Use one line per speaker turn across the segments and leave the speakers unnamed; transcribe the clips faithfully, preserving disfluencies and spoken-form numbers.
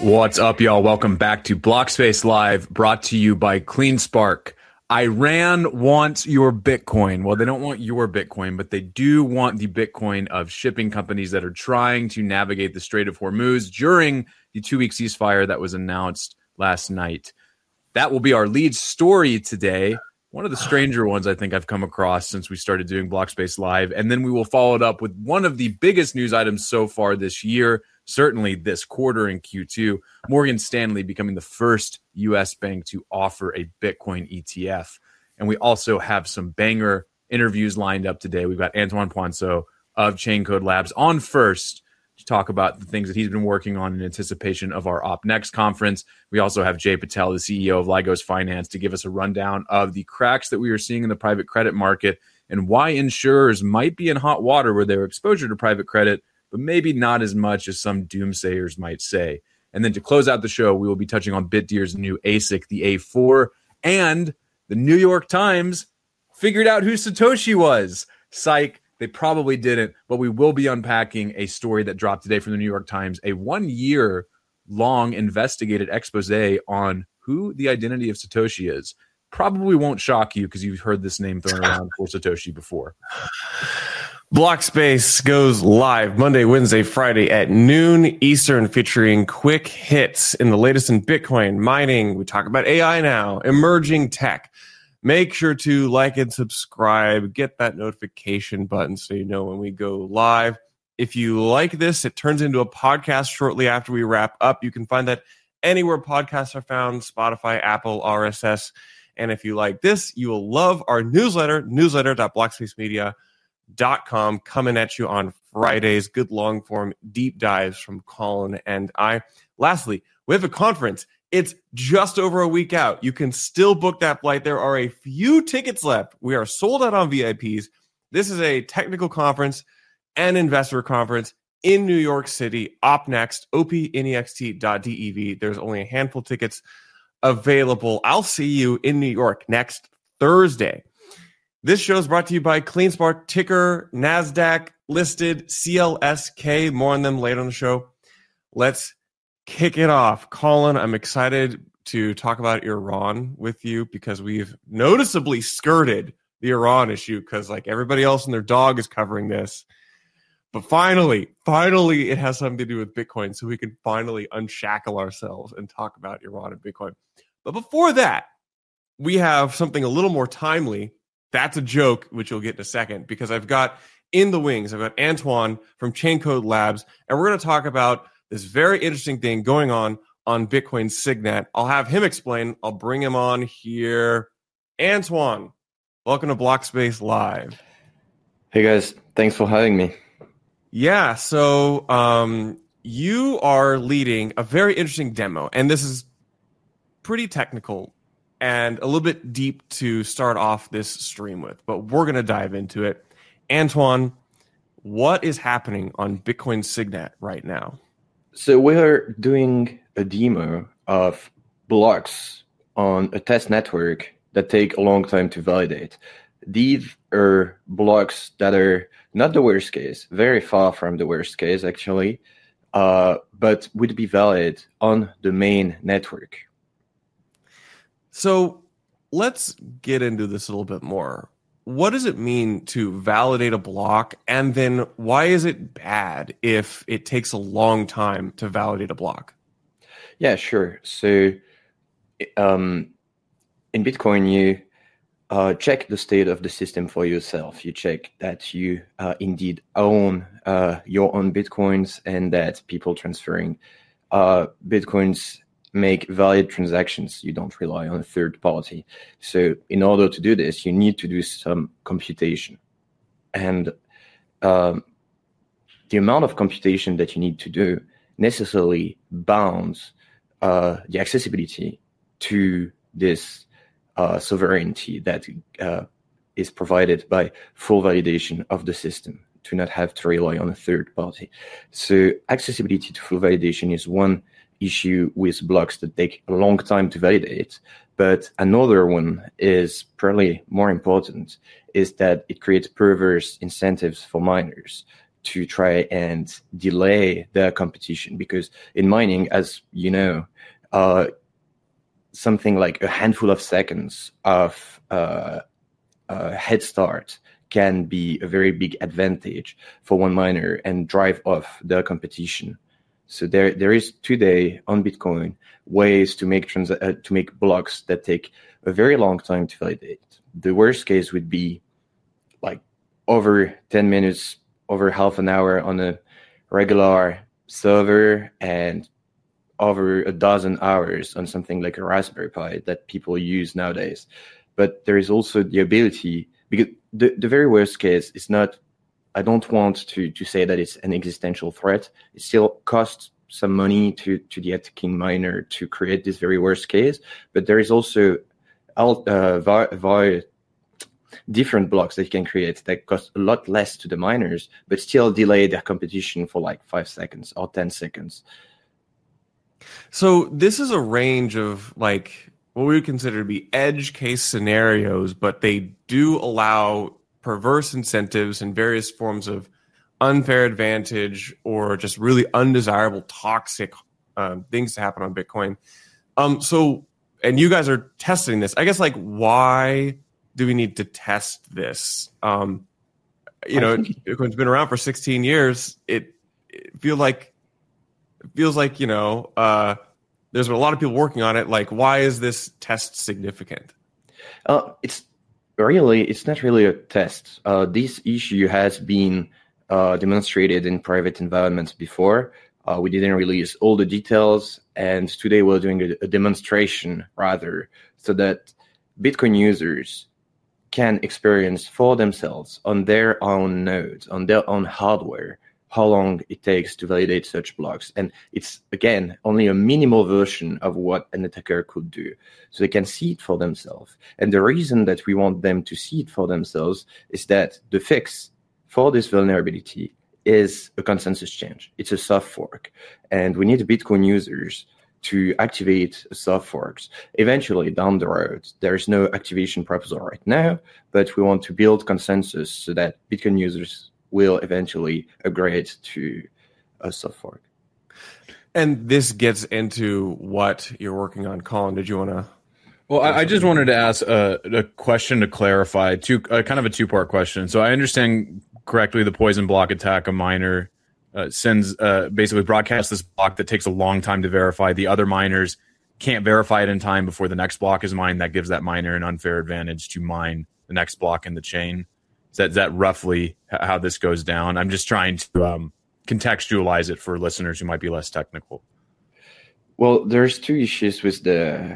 What's up, y'all? Welcome back to Blockspace Live, brought to you by CleanSpark. Iran wants your Bitcoin. Well, they don't want your Bitcoin, but they do want the Bitcoin of shipping companies that are trying to navigate the Strait of Hormuz during the two-week ceasefire that was announced last night. That will be our lead story today. One of the stranger ones I think I've come across since we started doing Blockspace Live. And then we will follow it up with one of the biggest news items so far this year, certainly this quarter in Q two, Morgan Stanley becoming the first U S bank to offer a Bitcoin E T F. And we also have some banger interviews lined up today. We've got Antoine Poinceau of Chaincode Labs on first to talk about the things that he's been working on in anticipation of our OpNext conference. We also have Jay Patel, the C E O of Lygos Finance, to give us a rundown of the cracks that we are seeing in the private credit market and why insurers might be in hot water with their exposure to private credit, but maybe not as much as some doomsayers might say. And then to close out the show, we will be touching on Bitdeer's new A S I C, the A four, and the New York Times figured out who Satoshi was. Psych. They probably didn't, but we will be unpacking a story that dropped today from the New York Times, a one-year long investigated expose on who the identity of Satoshi is. Probably won't shock you because you've heard this name thrown around for Satoshi before.
Blockspace goes live Monday, Wednesday, Friday at noon Eastern, featuring quick hits in the latest in Bitcoin, mining. We talk about A I now, emerging tech. Make sure to like and subscribe. Get that notification button so you know when we go live. If you like this, it turns into a podcast shortly after we wrap up. You can find that anywhere podcasts are found, Spotify, Apple, R S S. And if you like this, you will love our newsletter, newsletter dot blockspace media dot com, coming at you on Fridays. Good long-form deep dives from Colin and I. Lastly, we have a conference. It's just over a week out. You can still book that flight. There are a few tickets left. We are sold out on V I Ps. This is a technical conference and investor conference in New York City. OpNext, O P next dot dev. There's only a handful of tickets available. I'll see you in New York next Thursday. This show is brought to you by CleanSpark, ticker NASDAQ listed C L S K. More on them later on the show. Let's kick it off. Colin, I'm excited to talk about Iran with you because we've noticeably skirted the Iran issue because like everybody else and their dog is covering this. But finally, finally, it has something to do with Bitcoin, so we can finally unshackle ourselves and talk about Iran and Bitcoin. But before that, we have something a little more timely. That's a joke, which you'll get in a second, because I've got in the wings, I've got Antoine from Chaincode Labs, and we're going to talk about this very interesting thing going on on Bitcoin Signet. I'll have him explain. I'll bring him on here. Antoine, welcome to Blockspace Live.
Hey guys, thanks for having me.
Yeah, so um, you are leading a very interesting demo, and this is pretty technical and a little bit deep to start off this stream with, but we're going to dive into it. Antoine, what is happening on Bitcoin Signet right now?
So we're doing a demo of blocks on a test network that take a long time to validate. These are blocks that are not the worst case, very far from the worst case actually, uh, but would be valid on the main network.
So let's get into this a little bit more. What does it mean to validate a block? And then why is it bad if it takes a long time to validate a block?
Yeah, sure. So um, in Bitcoin, you uh, check the state of the system for yourself. You check that you uh, indeed own uh, your own Bitcoins and that people transferring uh, Bitcoins make valid transactions. You don't rely on a third party. So in order to do this, you need to do some computation. And um, the amount of computation that you need to do necessarily bounds uh, the accessibility to this uh, sovereignty that uh, is provided by full validation of the system, to not have to rely on a third party. So accessibility to full validation is one issue with blocks that take a long time to validate. But another one is probably more important, is that it creates perverse incentives for miners to try and delay the competition, because in mining, as you know, uh, something like a handful of seconds of uh, uh, head start can be a very big advantage for one miner and drive off the competition. So there, there is today on Bitcoin ways to make trans- uh, to make blocks that take a very long time to validate. The worst case would be like over ten minutes, over half an hour on a regular server, and over a dozen hours on something like a Raspberry Pi that people use nowadays. But there is also the ability, because the, the very worst case is not, I don't want to, to say that it's an existential threat. It still costs some money to, to the attacking miner to create this very worst case, but there is also uh, vi- vi- different blocks that you can create that cost a lot less to the miners, but still delay their competition for like five seconds or ten seconds.
So this is a range of like what we would consider to be edge case scenarios, but they do allow perverse incentives and various forms of unfair advantage or just really undesirable toxic um, things to happen on Bitcoin. Um, so, and you guys are testing this. I guess like why do we need to test this? Um, you know, Bitcoin's been around for sixteen years. It, it feels like, it feels like, you know, uh, there's a lot of people working on it. Like, why is this test significant?
Uh, it's really, it's not really a test. Uh, this issue has been uh, demonstrated in private environments before. Uh, we didn't release all the details, and today we're doing a, a demonstration rather, so that Bitcoin users can experience for themselves on their own nodes, on their own hardware, how long it takes to validate such blocks. And it's, again, only a minimal version of what an attacker could do. So they can see it for themselves. And the reason that we want them to see it for themselves is that the fix for this vulnerability is a consensus change. It's a soft fork. And we need Bitcoin users to activate soft forks. Eventually, down the road, there's no activation proposal right now, but we want to build consensus so that Bitcoin users will eventually upgrade to a soft fork.
And this gets into what you're working on. Colin, did you want to?
Well, I, I just wanted to ask a, a question to clarify, two, uh, kind of a two-part question. So I understand correctly the poison block attack, a miner uh, sends, uh, basically broadcasts this block that takes a long time to verify. The other miners can't verify it in time before the next block is mined. That gives that miner an unfair advantage to mine the next block in the chain. Is that, is that roughly how this goes down? I'm just trying to um, contextualize it for listeners who might be less technical.
Well, there's two issues with the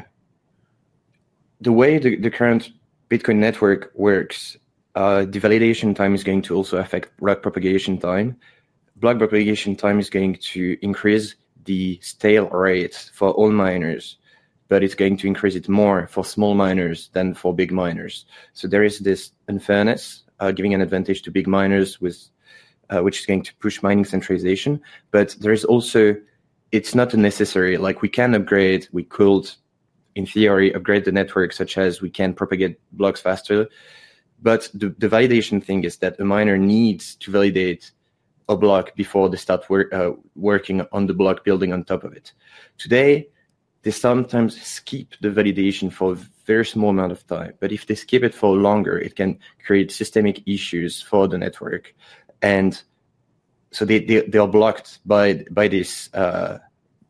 the way the, the current Bitcoin network works. Uh, the validation time is going to also affect block propagation time. Block propagation time is going to increase the stale rate for all miners, but it's going to increase it more for small miners than for big miners. So there is this unfairness, uh, giving an advantage to big miners, with uh, which is going to push mining centralization. But there is also, it's not necessary. Like, we can upgrade, we could, in theory, upgrade the network, such as we can propagate blocks faster. But the, the validation thing is that a miner needs to validate a block before they start work, uh, working on the block building on top of it. Today, they sometimes skip the validation for a very small amount of time. But if they skip it for longer, it can create systemic issues for the network. And so they, they, they are blocked by, by this uh,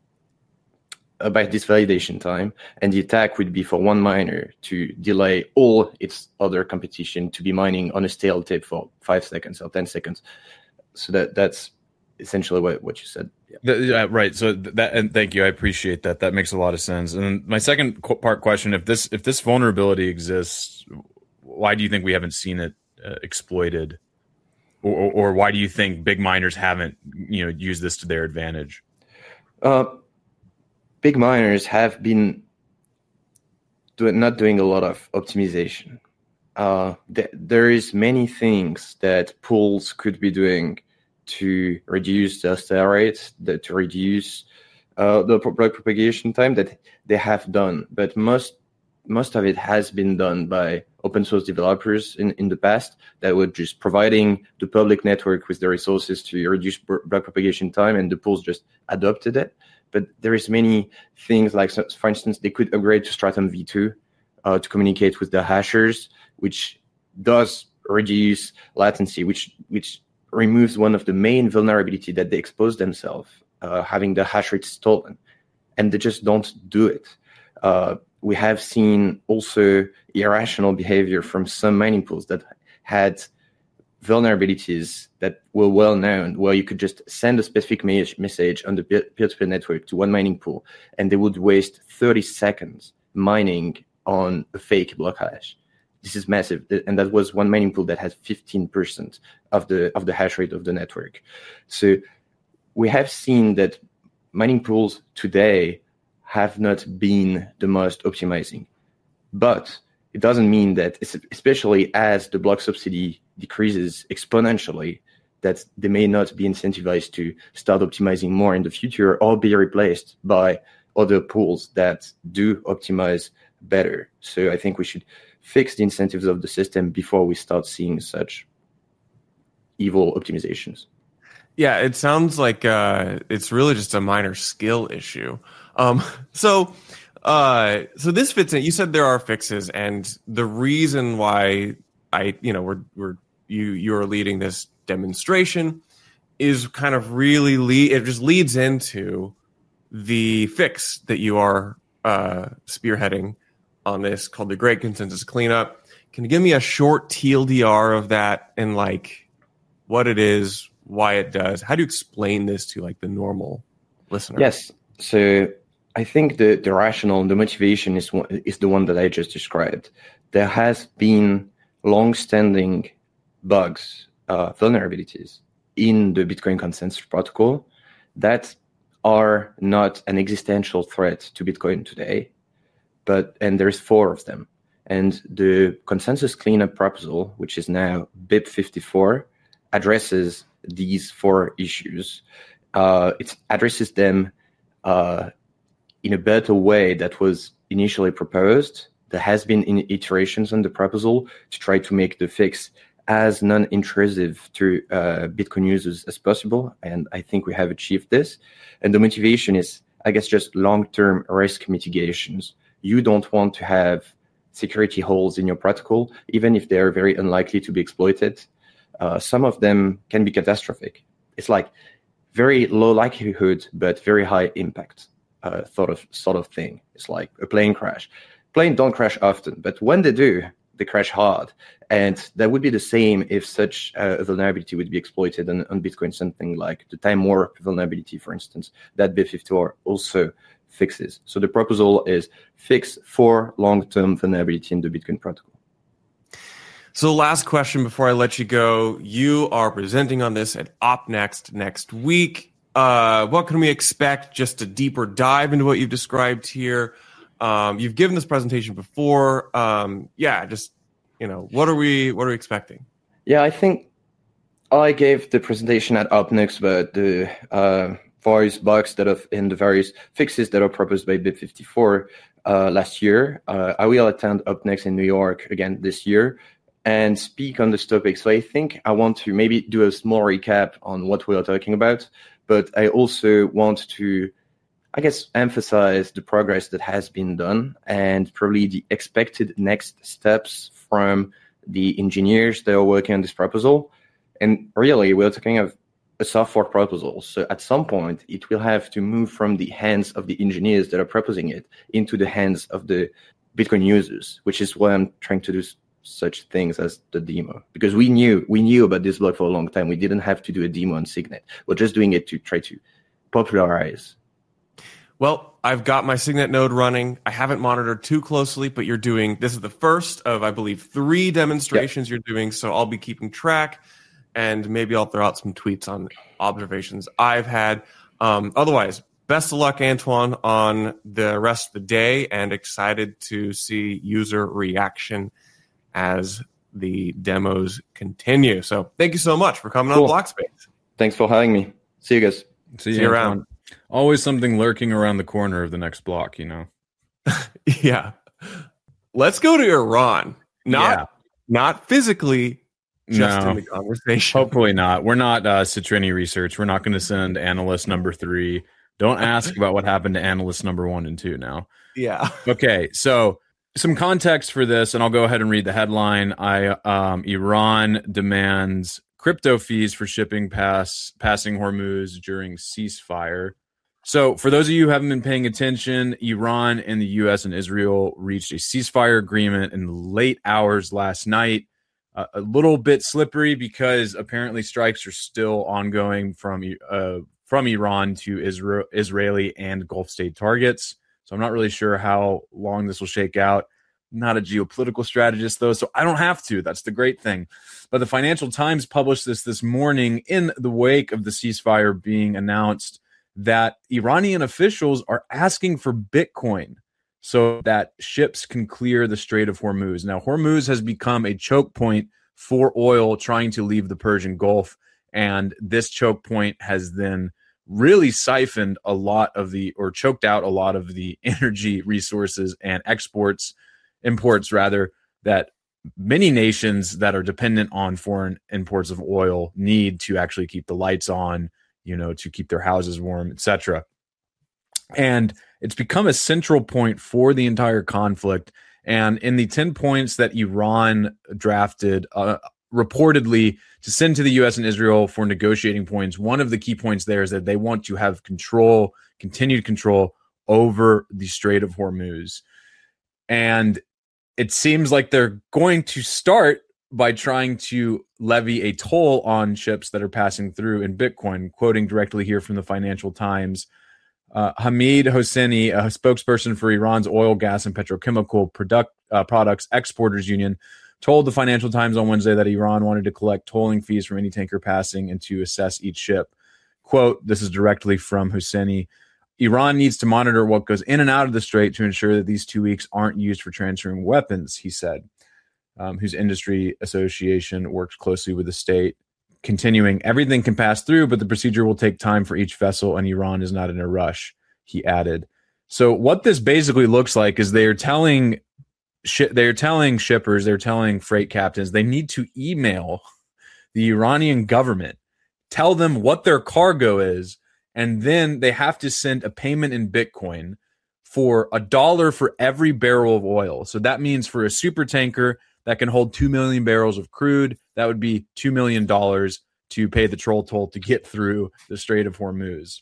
by this validation time. And the attack would be for one miner to delay all its other competition to be mining on a stale tip for five seconds or ten seconds. So that that's essentially what, what you said. Yeah.
The, yeah, right. So that, and thank you. I appreciate that. That makes a lot of sense. And then my second part question: if this if this vulnerability exists, why do you think we haven't seen it uh, exploited, or, or or why do you think big miners haven't you know used this to their advantage?
Uh, big miners have been doing, not doing a lot of optimization. Uh, th- there is many things that pools could be doing to reduce the stale rate, the, to reduce uh, the block propagation time that they have done. But most most of it has been done by open source developers in, in the past that were just providing the public network with the resources to reduce block propagation time, and the pools just adopted it. But there is many things like, for instance, they could upgrade to Stratum v two uh, to communicate with the hashers, which does reduce latency, which which removes one of the main vulnerability that they expose themselves, uh, having the hash rate stolen, and they just don't do it. Uh, we have seen also irrational behavior from some mining pools that had vulnerabilities that were well known, where you could just send a specific me- message on the peer-to-peer network to one mining pool, and they would waste thirty seconds mining on a fake block hash. This is massive, and that was one mining pool that has fifteen percent of the of the hash rate of the network. So we have seen that mining pools today have not been the most optimizing, but it doesn't mean that, especially as the block subsidy decreases exponentially, that they may not be incentivized to start optimizing more in the future or be replaced by other pools that do optimize better. So I think we should fix the incentives of the system before we start seeing such evil optimizations.
Yeah, it sounds like uh, it's really just a minor skill issue. Um, so, uh, so this fits in. You said there are fixes, and the reason why I, you know, we're we're you you are leading this demonstration is kind of really lead. It just leads into the fix that you are uh, spearheading on this, called the Great Consensus Cleanup. Can you give me a short T L D R of that, and like what it is, why it does? How do you explain this to like the normal listener?
Yes. So I think the, the rationale and the motivation is one, is the one that I just described. There has been long-standing bugs, uh, vulnerabilities in the Bitcoin consensus protocol that are not an existential threat to Bitcoin today, but and there's four of them. And the consensus cleanup proposal, which is now B I P fifty-four, addresses these four issues. Uh, it addresses them uh, in a better way that was initially proposed. There has been in iterations on the proposal to try to make the fix as non-intrusive to uh, Bitcoin users as possible, and I think we have achieved this. And the motivation is, I guess, just long-term risk mitigations. You don't want to have security holes in your protocol, even if they are very unlikely to be exploited. Uh, some of them can be catastrophic. It's like very low likelihood, but very high impact uh, sort of sort of thing. It's like a plane crash. Planes don't crash often, but when they do, they crash hard. And that would be the same if such a vulnerability would be exploited on, on Bitcoin, something like the time warp vulnerability, for instance, that B I P fifty-four also fixes. So the proposal is fix for long-term vulnerability in the Bitcoin protocol.
So last question before I let you go. You are presenting on this at OpNext next week. Uh, what can we expect? Just a deeper dive into what you've described here. Um, you've given this presentation before. Um, yeah, just, you know, what are we what are we expecting?
Yeah, I think I gave the presentation at OpNext about the uh, various bugs that have in the various fixes that are proposed by B I P fifty-four uh, last year. Uh, I will attend OpNext in New York again this year and speak on this topic. So I think I want to maybe do a small recap on what we are talking about, but I also want to, I guess, emphasize the progress that has been done and probably the expected next steps from the engineers that are working on this proposal. And really, we're talking of a software proposal. So at some point, it will have to move from the hands of the engineers that are proposing it into the hands of the Bitcoin users, which is why I'm trying to do such things as the demo. Because we knew we knew about this block for a long time. We didn't have to do a demo on Signet. We're just doing it to try to popularize.
Well, I've got my Signet node running. I haven't monitored too closely, but you're doing, this is the first of, I believe, three demonstrations yep. you're doing. So I'll be keeping track, and maybe I'll throw out some tweets on observations I've had. Um, otherwise, best of luck, Antoine, on the rest of the day, and excited to see user reaction as the demos continue. So thank you so much for coming cool. on Blockspace.
Thanks for having me. See you guys.
See you,
see you around.
Always something lurking around the corner of the next block, you know?
Yeah. Let's go to Iran Not
Yeah.
not physically, just
No.
in the conversation.
Hopefully not. We're not uh, Citrini Research. We're not going to send analyst number three. Don't ask about what happened to analyst number one and two now.
Yeah.
Okay, so some context for this, and I'll go ahead and read the headline. I um, Iran demands crypto fees for shipping pass passing Hormuz during ceasefire. So, for those of you who haven't been paying attention, Iran and the U S and Israel reached a ceasefire agreement in the late hours last night. Uh, a little bit slippery because apparently strikes are still ongoing from uh, from Iran to Israel, Israeli and Gulf state targets. So I'm not really sure how long this will shake out. Not a geopolitical strategist, though, so I don't have to. That's the great thing. But the Financial Times published this this morning in the wake of the ceasefire being announced that Iranian officials are asking for Bitcoin so that ships can clear the Strait of Hormuz. Now, Hormuz has become a choke point for oil trying to leave the Persian Gulf, and this choke point has then really siphoned a lot of the, or choked out a lot of the energy resources and exports, imports rather, that many nations that are dependent on foreign imports of oil need to actually keep the lights on, you know, to keep their houses warm, et cetera. And it's become a central point for the entire conflict. And in the ten points that Iran drafted, uh, reportedly to send to the U S and Israel for negotiating points, one of the key points there is that they want to have control, continued control over the Strait of Hormuz. And it seems like they're going to start by trying to levy a toll on ships that are passing through in Bitcoin. Quoting directly here from the Financial Times, uh, Hamid Hosseini, a spokesperson for Iran's oil, gas, and petrochemical product, uh, products exporters union, told the Financial Times on Wednesday that Iran wanted to collect tolling fees from any tanker passing and to assess each ship. Quote, this is directly from Hosseini. Iran needs to monitor what goes in and out of the strait to ensure that these two weeks aren't used for transferring weapons, he said, um, whose industry association works closely with the state. Continuing, everything can pass through, but the procedure will take time for each vessel, and Iran is not in a rush, he added. So what this basically looks like is they are telling sh- they're telling shippers, they're telling freight captains, they need to email the Iranian government, tell them what their cargo is, and then they have to send a payment in Bitcoin for a dollar for every barrel of oil. So that means for a super tanker that can hold two million barrels of crude, that would be two million dollars to pay the troll toll to get through the Strait of Hormuz.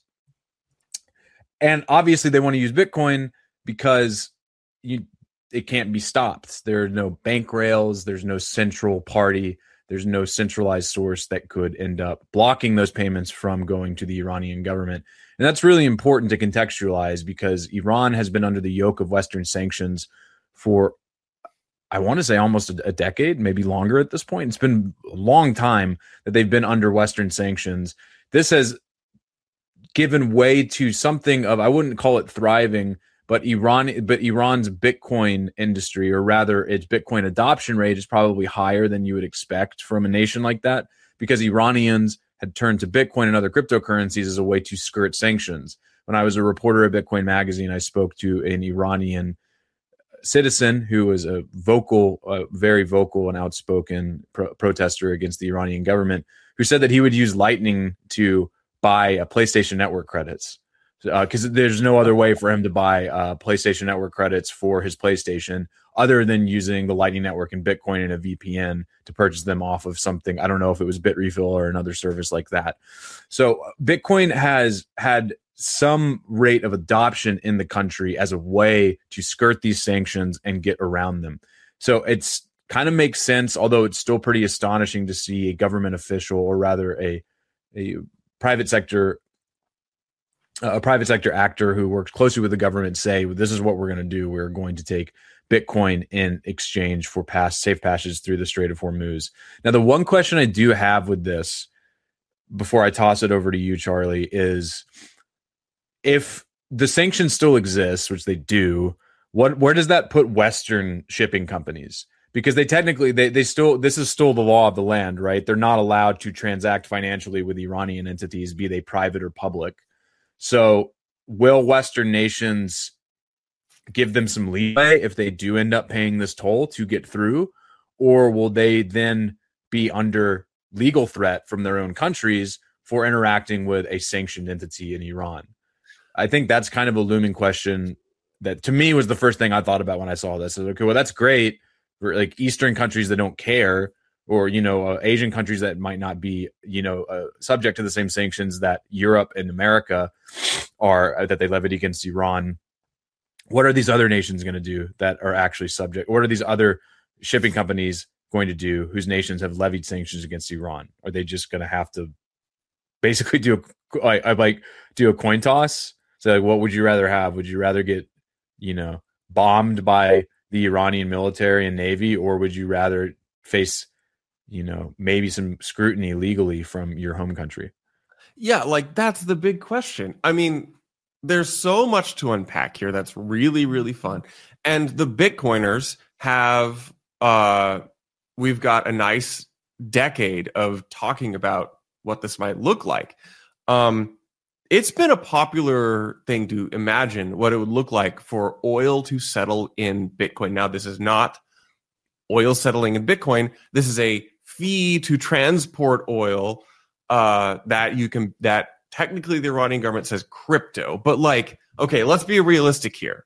And obviously they want to use Bitcoin because you, it can't be stopped. There are no bank rails. There's no central party. There's no centralized source that could end up blocking those payments from going to the Iranian government. And that's really important to contextualize because Iran has been under the yoke of Western sanctions for, I want to say, almost a, a decade, maybe longer at this point. It's been a long time that they've been under Western sanctions. This has given way to something of, I wouldn't call it thriving, but Iran, but Iran's Bitcoin industry, or rather its Bitcoin adoption rate, is probably higher than you would expect from a nation like that, because Iranians had turned to Bitcoin and other cryptocurrencies as a way to skirt sanctions. When I was a reporter at Bitcoin Magazine, I spoke to an Iranian citizen who was a vocal, uh, very vocal and outspoken pro- protester against the Iranian government, who said that he would use Lightning to buy uh, PlayStation Network credits. Because uh, there's no other way for him to buy uh, PlayStation Network credits for his PlayStation other than using the Lightning Network and Bitcoin and a V P N to purchase them off of something. I don't know if it was Bitrefill or another service like that. So Bitcoin has had some rate of adoption in the country as a way to skirt these sanctions and get around them. So it's kind of makes sense, although it's still pretty astonishing to see a government official, or rather a, a private sector a private sector actor who works closely with the government say, this is what we're going to do. We're going to take Bitcoin in exchange for pass, safe passage through the Strait of Hormuz. Now, the one question I do have with this, before I toss it over to you, Charlie, is if the sanctions still exist, which they do, what where does that put Western shipping companies? Because they technically, they, they still, this is still the law of the land, right? They're not allowed to transact financially with Iranian entities, be they private or public. So will Western nations give them some leeway if they do end up paying this toll to get through? or will they then be under legal threat from their own countries for interacting with a sanctioned entity in Iran? I think that's kind of a looming question that to me was the first thing I thought about when I saw this. Is, okay, well, that's great for like Eastern countries that don't care, or, you know, uh, Asian countries that might not be, you know, uh, subject to the same sanctions that Europe and America are, uh, that they levied against Iran. What are these other nations going to do that are actually subject? What are these other shipping companies going to do whose nations have levied sanctions against Iran? Are they just going to have to basically do a, I, I like do a coin toss? So like, what would you rather have? Would you rather get, you know, bombed by the Iranian military and navy, or would you rather face, you know, maybe some scrutiny legally from your home country?
Yeah, like that's the big question. I mean, there's so much to unpack here that's really, really fun. And the Bitcoiners have, uh, we've got a nice decade of talking about what this might look like. Um, it's been a popular thing to imagine what it would look like for oil to settle in Bitcoin. Now, this is not oil settling in Bitcoin. This is a fee to transport oil uh, that you can, that technically the Iranian government says crypto. But like, okay, let's be realistic here.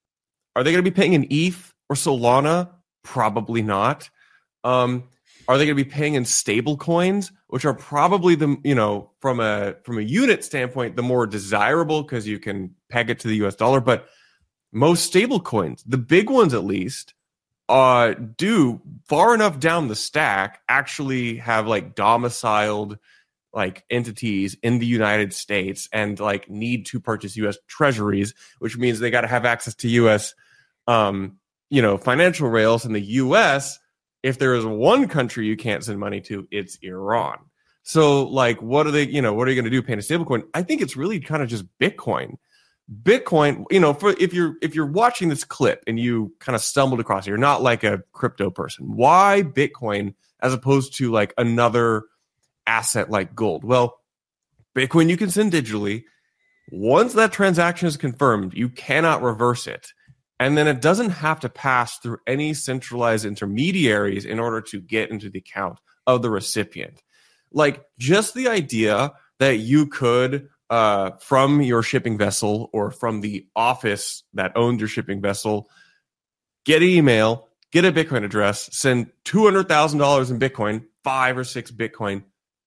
Are they going to be paying in E T H or Solana? Probably not. Um, are they going to be paying in stable coins, which are probably the, you know, from a from a unit standpoint, the more desirable because you can peg it to the U S dollar. But most stable coins, the big ones at least, uh, do far enough down the stack actually have like domiciled like entities in the United States and like need to purchase U S treasuries, which means they got to have access to U S um, you know, financial rails. In the U S, if there is one country you can't send money to, it's Iran. So like, what are they, you know, what are you going to do paying a stablecoin? I think it's really kind of just Bitcoin. Bitcoin, you know, for if you're if you're watching this clip and you kind of stumbled across it, you're not like a crypto person. Why Bitcoin as opposed to like another asset like gold? Well, Bitcoin you can send digitally. Once that transaction is confirmed, you cannot reverse it. And then it doesn't have to pass through any centralized intermediaries in order to get into the account of the recipient. Like just the idea that you could, uh, from your shipping vessel or from the office that owned your shipping vessel, get an email, get a Bitcoin address, send two hundred thousand dollars in Bitcoin, five or six Bitcoin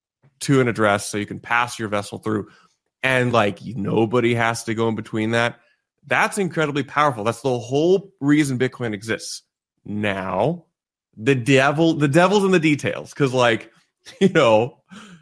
to an address so you can pass your vessel through. And like nobody has to go in between that. That's incredibly powerful. That's the whole reason Bitcoin exists. Now, the devil, the devil's in the details. Because, like, you know,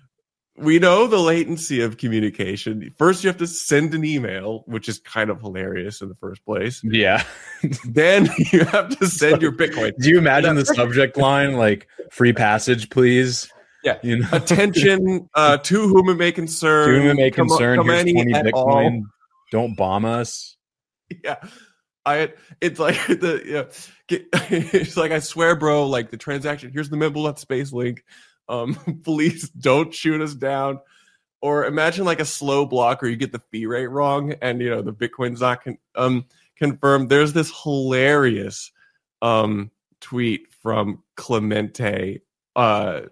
we know the latency of communication. First, you have to send an email, which is kind of hilarious in the first place.
Yeah.
Then you have to send your Bitcoin.
Do you imagine the subject line like "free passage, please"?
Yeah.
You know?
Attention uh, to whom it may concern.
To whom it may
Come,
concern.
come
Here's
any
twenty
at
Bitcoin.
all.
Don't bomb us.
Yeah, I. It's like the yeah. Get, it's like I swear, bro. Like the transaction. Here's the Mimble space link. Um, please don't shoot us down. Or imagine like a slow block, or you get the fee rate wrong, and you know the Bitcoin's not con- um confirmed. There's this hilarious um tweet from Clemente uh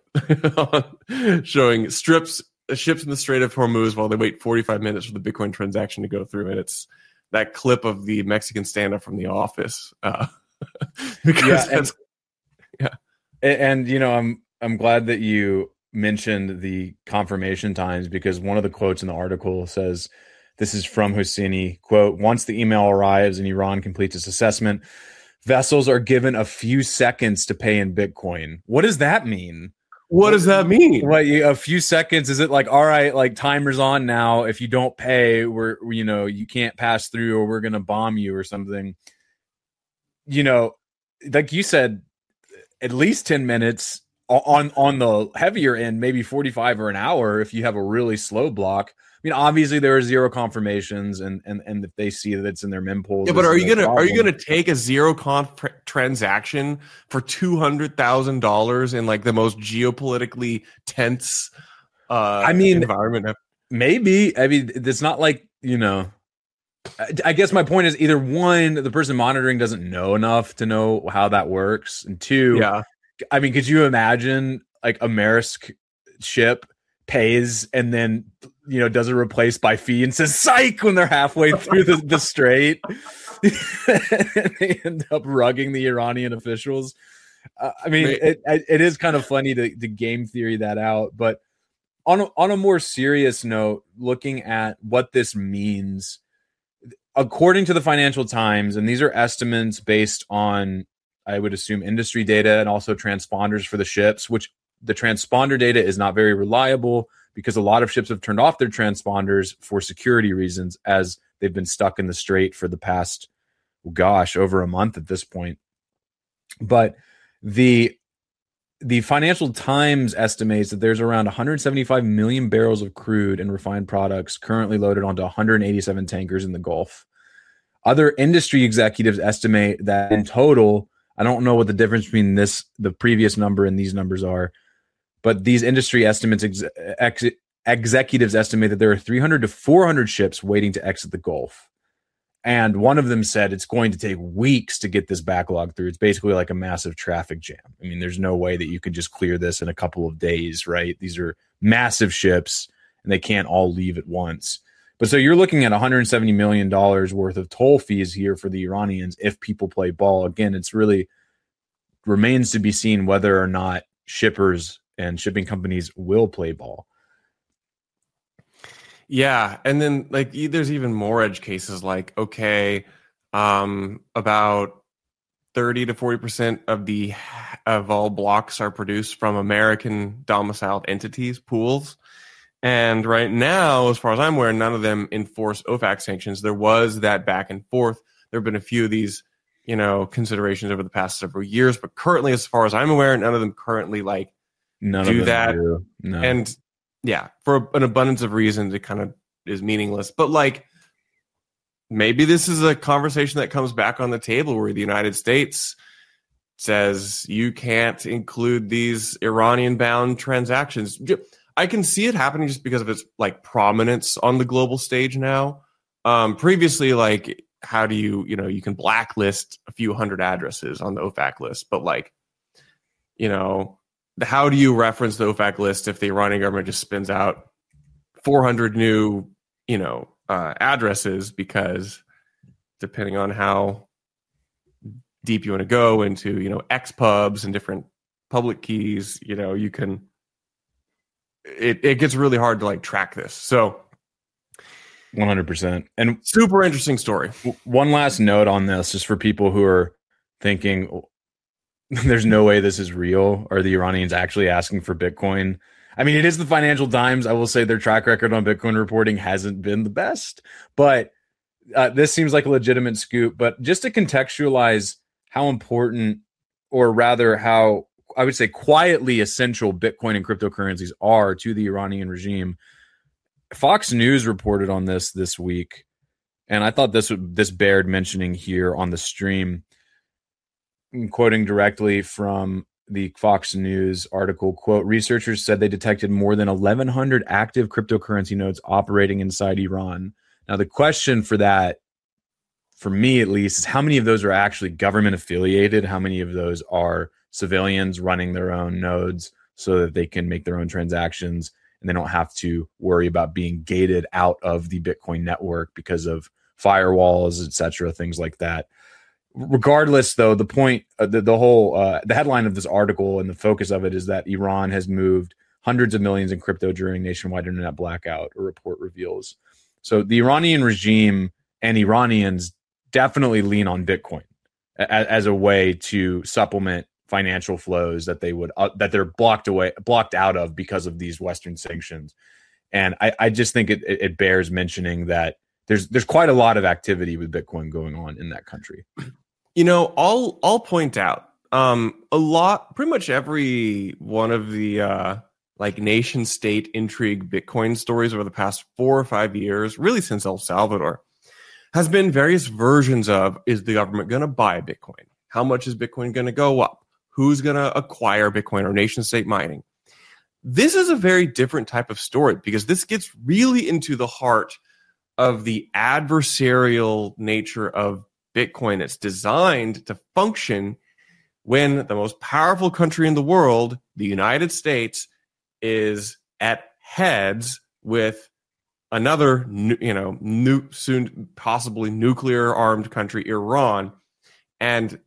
showing strips ships in the Strait of Hormuz while they wait forty-five minutes for the Bitcoin transaction to go through, and it's that clip of the Mexican stand-up from The Office. Uh,
yeah, and, yeah, and, and you know, I'm I'm glad that you mentioned the confirmation times, because one of the quotes in the article says, this is from Hosseini, quote, "Once the email arrives and Iran completes its assessment, vessels are given a few seconds to pay in Bitcoin." What does that mean?
What does that mean?
What, a few seconds? Is it like, all right, like timer's on now. If you don't pay, we're, you know, you can't pass through, or we're going to bomb you or something. You know, like you said, at least ten minutes on, on the heavier end, maybe forty-five or an hour if you have a really slow block. I mean, obviously there are zero confirmations, and and and if they see that it's in their mempools.
Yeah, but are you
no
gonna
problem.
are you gonna take a zero conf pr- transaction for two hundred thousand dollars in like the most geopolitically tense uh,
I mean,
environment?
Maybe. I mean, it's not like, you know. I, I guess my point is either one, the person monitoring doesn't know enough to know how that works, and two,
yeah.
I mean, could you imagine like a Maersk ship pays and then, you know, does a replace by fee and says psych when they're halfway through the, the strait? They end up rugging the Iranian officials. Uh, I mean, it, it is kind of funny to, to game theory that out. But on a, on a more serious note, looking at what this means, according to the Financial Times, and these are estimates based on, I would assume, industry data and also transponders for the ships, which the transponder data is not very reliable because a lot of ships have turned off their transponders for security reasons as they've been stuck in the strait for the past, gosh, over a month at this point. But the the Financial Times estimates that there's around one hundred seventy-five million barrels of crude and refined products currently loaded onto one hundred eighty-seven tankers in the Gulf. Other industry executives estimate that in total, I don't know what the difference between this, the previous number and these numbers are, but these industry estimates, ex, ex, executives estimate that there are three hundred to four hundred ships waiting to exit the Gulf. And one of them said it's going to take weeks to get this backlog through. It's basically like a massive traffic jam. I mean, there's no way that you can just clear this in a couple of days, right? These are massive ships and they can't all leave at once. But so you're looking at one hundred seventy million dollars worth of toll fees here for the Iranians if people play ball. Again, it's really remains to be seen whether or not shippers and shipping companies will play ball.
Yeah, and then like there's even more edge cases like, okay, um, about thirty to forty percent of the of all blocks are produced from American domiciled entities, pools. And right now, as far as I'm aware, none of them enforce OFAC sanctions. There was that back and forth. There have been a few of these, you know, considerations over the past several years, but currently, as far as I'm aware, none of them currently like
none
do
of them
that.
Do. No.
And yeah, for an abundance of reasons, it kind of is meaningless. But like, maybe this is a conversation that comes back on the table where the United States says you can't include these Iranian-bound transactions. I can see it happening just because of its like prominence on the global stage now. Um, previously, like, how do you, you know, you can blacklist a few hundred addresses on the OFAC list, but like, you know, how do you reference the OFAC list if the Iranian government just spins out four hundred new, you know, uh, addresses? Because depending on how deep you want to go into, you know, X pubs and different public keys, you know, you can, it, it gets really hard to like track this. So
one hundred percent. And
super interesting story.
One last note on this, just for people who are thinking there's no way this is real. Are the Iranians actually asking for Bitcoin? I mean, it is the Financial Times. I will say their track record on Bitcoin reporting hasn't been the best, but uh, this seems like a legitimate scoop. But just to contextualize how important, or rather how I would say quietly essential Bitcoin and cryptocurrencies are to the Iranian regime, Fox News reported on this this week, and I thought this would, this bared mentioning here on the stream. I'm quoting directly from the Fox News article, quote, researchers said they detected more than eleven hundred active cryptocurrency nodes operating inside Iran. Now, the question for that, for me at least, is how many of those are actually government affiliated? How many of those are civilians running their own nodes so that they can make their own transactions and they don't have to worry about being gated out of the Bitcoin network because of firewalls, et cetera, things like that. Regardless, though, the point, uh, the, the whole, uh, the headline of this article and the focus of it is that Iran has moved hundreds of millions in crypto during nationwide internet blackout, a report reveals. So the Iranian regime and Iranians definitely lean on Bitcoin as, as a way to supplement financial flows that they would uh, that they're blocked away, blocked out of because of these Western sanctions. And I, I just think it, it bears mentioning that there's there's quite a lot of activity with Bitcoin going on in that country.
You know, I'll I'll point out um, a lot, pretty much every one of the uh, like nation state intrigue Bitcoin stories over the past four or five years, really since El Salvador, has been various versions of, is the government going to buy Bitcoin? How much is Bitcoin going to go up? Who's going to acquire Bitcoin or nation state mining? This is a very different type of story because this gets really into the heart of the adversarial nature of Bitcoin. It's designed to function when the most powerful country in the world, the United States, is at heads with another, you know, nu- soon possibly nuclear armed country, Iran, and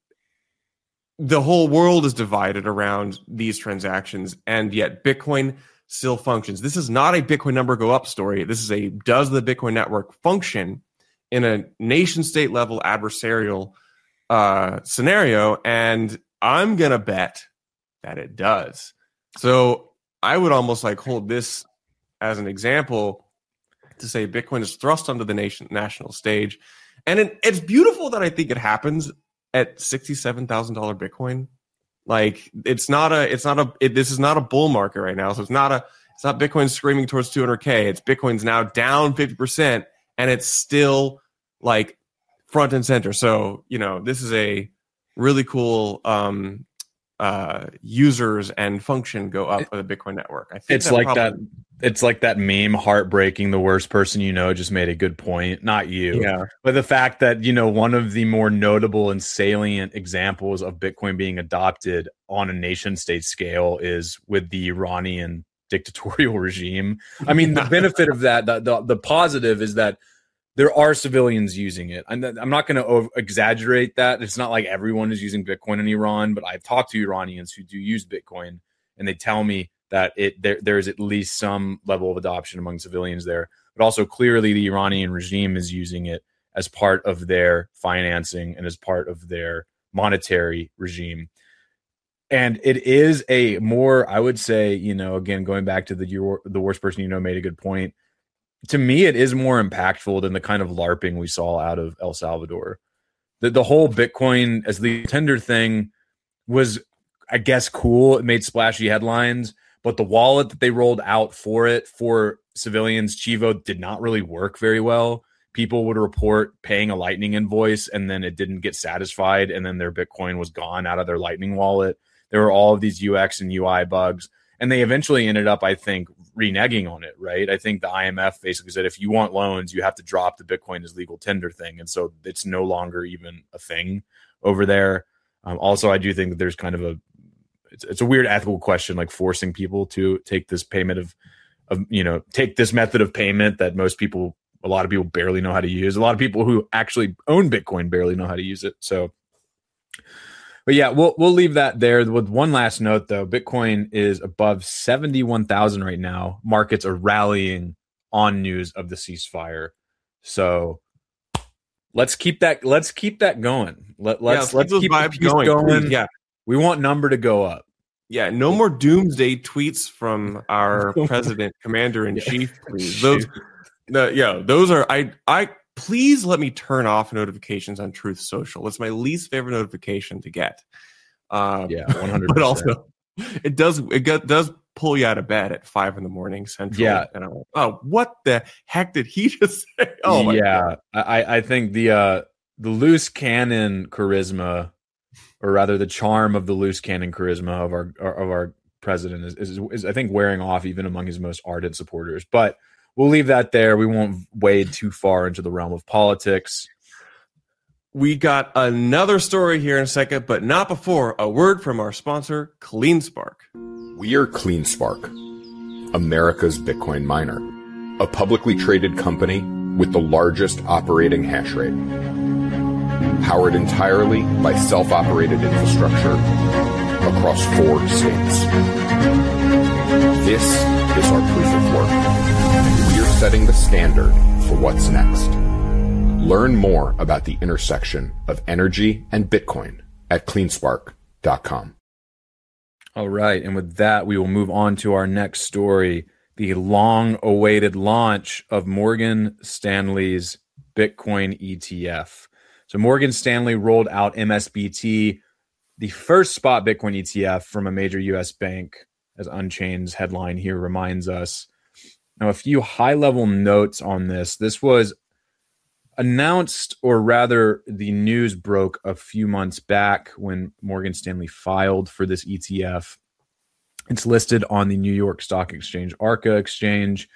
the whole world is divided around these transactions, and yet Bitcoin still functions. This is not a Bitcoin number go up story. This is a does the Bitcoin network function in a nation state level adversarial uh, scenario, and I'm gonna bet that it does. So I would almost like hold this as an example to say Bitcoin is thrust onto the nation national stage, and it, it's beautiful that I think it happens at sixty-seven thousand dollars Bitcoin. Like it's not a, it's not a, it, this is not a bull market right now. So it's not a, it's not Bitcoin screaming towards two hundred K. It's Bitcoin's now down fifty percent and it's still like front and center. So, you know, this is a really cool, um, uh, users and function go up for the Bitcoin network. I think
it's like
probably,
that. It's like that meme, heartbreaking. The worst person you know just made a good point. Not you.
Yeah.
But the fact that, you know, one of the more notable and salient examples of Bitcoin being adopted on a nation state scale is with the Iranian dictatorial regime. I mean, the benefit of that, the, the, the positive is that there are civilians using it. I'm, I'm not going to exaggerate that. It's not like everyone is using Bitcoin in Iran, but I've talked to Iranians who do use Bitcoin, and they tell me that it there there is at least some level of adoption among civilians there. But also clearly the Iranian regime is using it as part of their financing and as part of their monetary regime. And it is a more, I would say, you know, again, going back to the your, the worst person you know made a good point. To me, it is more impactful than the kind of LARPing we saw out of El Salvador. The, the whole Bitcoin as the tender thing was, I guess, cool. It made splashy headlines, but the wallet that they rolled out for it for civilians, Chivo, did not really work very well. People would report paying a Lightning invoice and then it didn't get satisfied, and then their Bitcoin was gone out of their Lightning wallet. There were all of these U X and U I bugs, and they eventually ended up, I think, reneging on it, right? I think the I M F basically said, if you want loans, you have to drop the Bitcoin as legal tender thing. And so it's no longer even a thing over there. Um, also, I do think that there's kind of a, it's, it's a weird ethical question, like forcing people to take this payment of, of, you know, take this method of payment that most people, a lot of people barely know how to use. A lot of people who actually own Bitcoin barely know how to use it. So, but yeah, we'll we'll leave that there. With one last note, though, Bitcoin is above seventy-one thousand right now. Markets are rallying on news of the ceasefire. So let's keep that. Let's keep that going. Let let's
yeah,
let's keep the peace
going.
going.
Yeah,
we want number to go up.
Yeah, no more doomsday tweets from our president, commander in chief. Please, those, the, yeah, those are I I. Please let me turn off notifications on Truth Social. It's my least favorite notification to get. Um,
yeah, one hundred percent.
But also, it does it got, does pull you out of bed at five in the morning central.
Yeah,
and I'm like, oh, what the heck did he just say? Oh my
yeah,
God.
I I think the uh, the loose cannon charisma, or rather the charm of the loose cannon charisma of our of our president is, is is I think wearing off even among his most ardent supporters, but. We'll leave that there. We won't wade too far into the realm of politics.
We got another story here in a second, but not before a word from our sponsor, CleanSpark.
We are CleanSpark, America's Bitcoin miner, a publicly traded company with the largest operating hash rate, powered entirely by self-operated infrastructure across four states. This is our proof of work. Setting the standard for what's next. Learn more about the intersection of energy and Bitcoin at cleanspark dot com.
All right. And with that, we will move on to our next story, the long-awaited launch of Morgan Stanley's Bitcoin E T F. So Morgan Stanley rolled out M S B T, the first spot Bitcoin E T F from a major U S bank, as Unchained's headline here reminds us. Now, a few high-level notes on this. This was announced, or rather the news broke a few months back when Morgan Stanley filed for this E T F. It's listed on the New York Stock Exchange, ARCA exchange,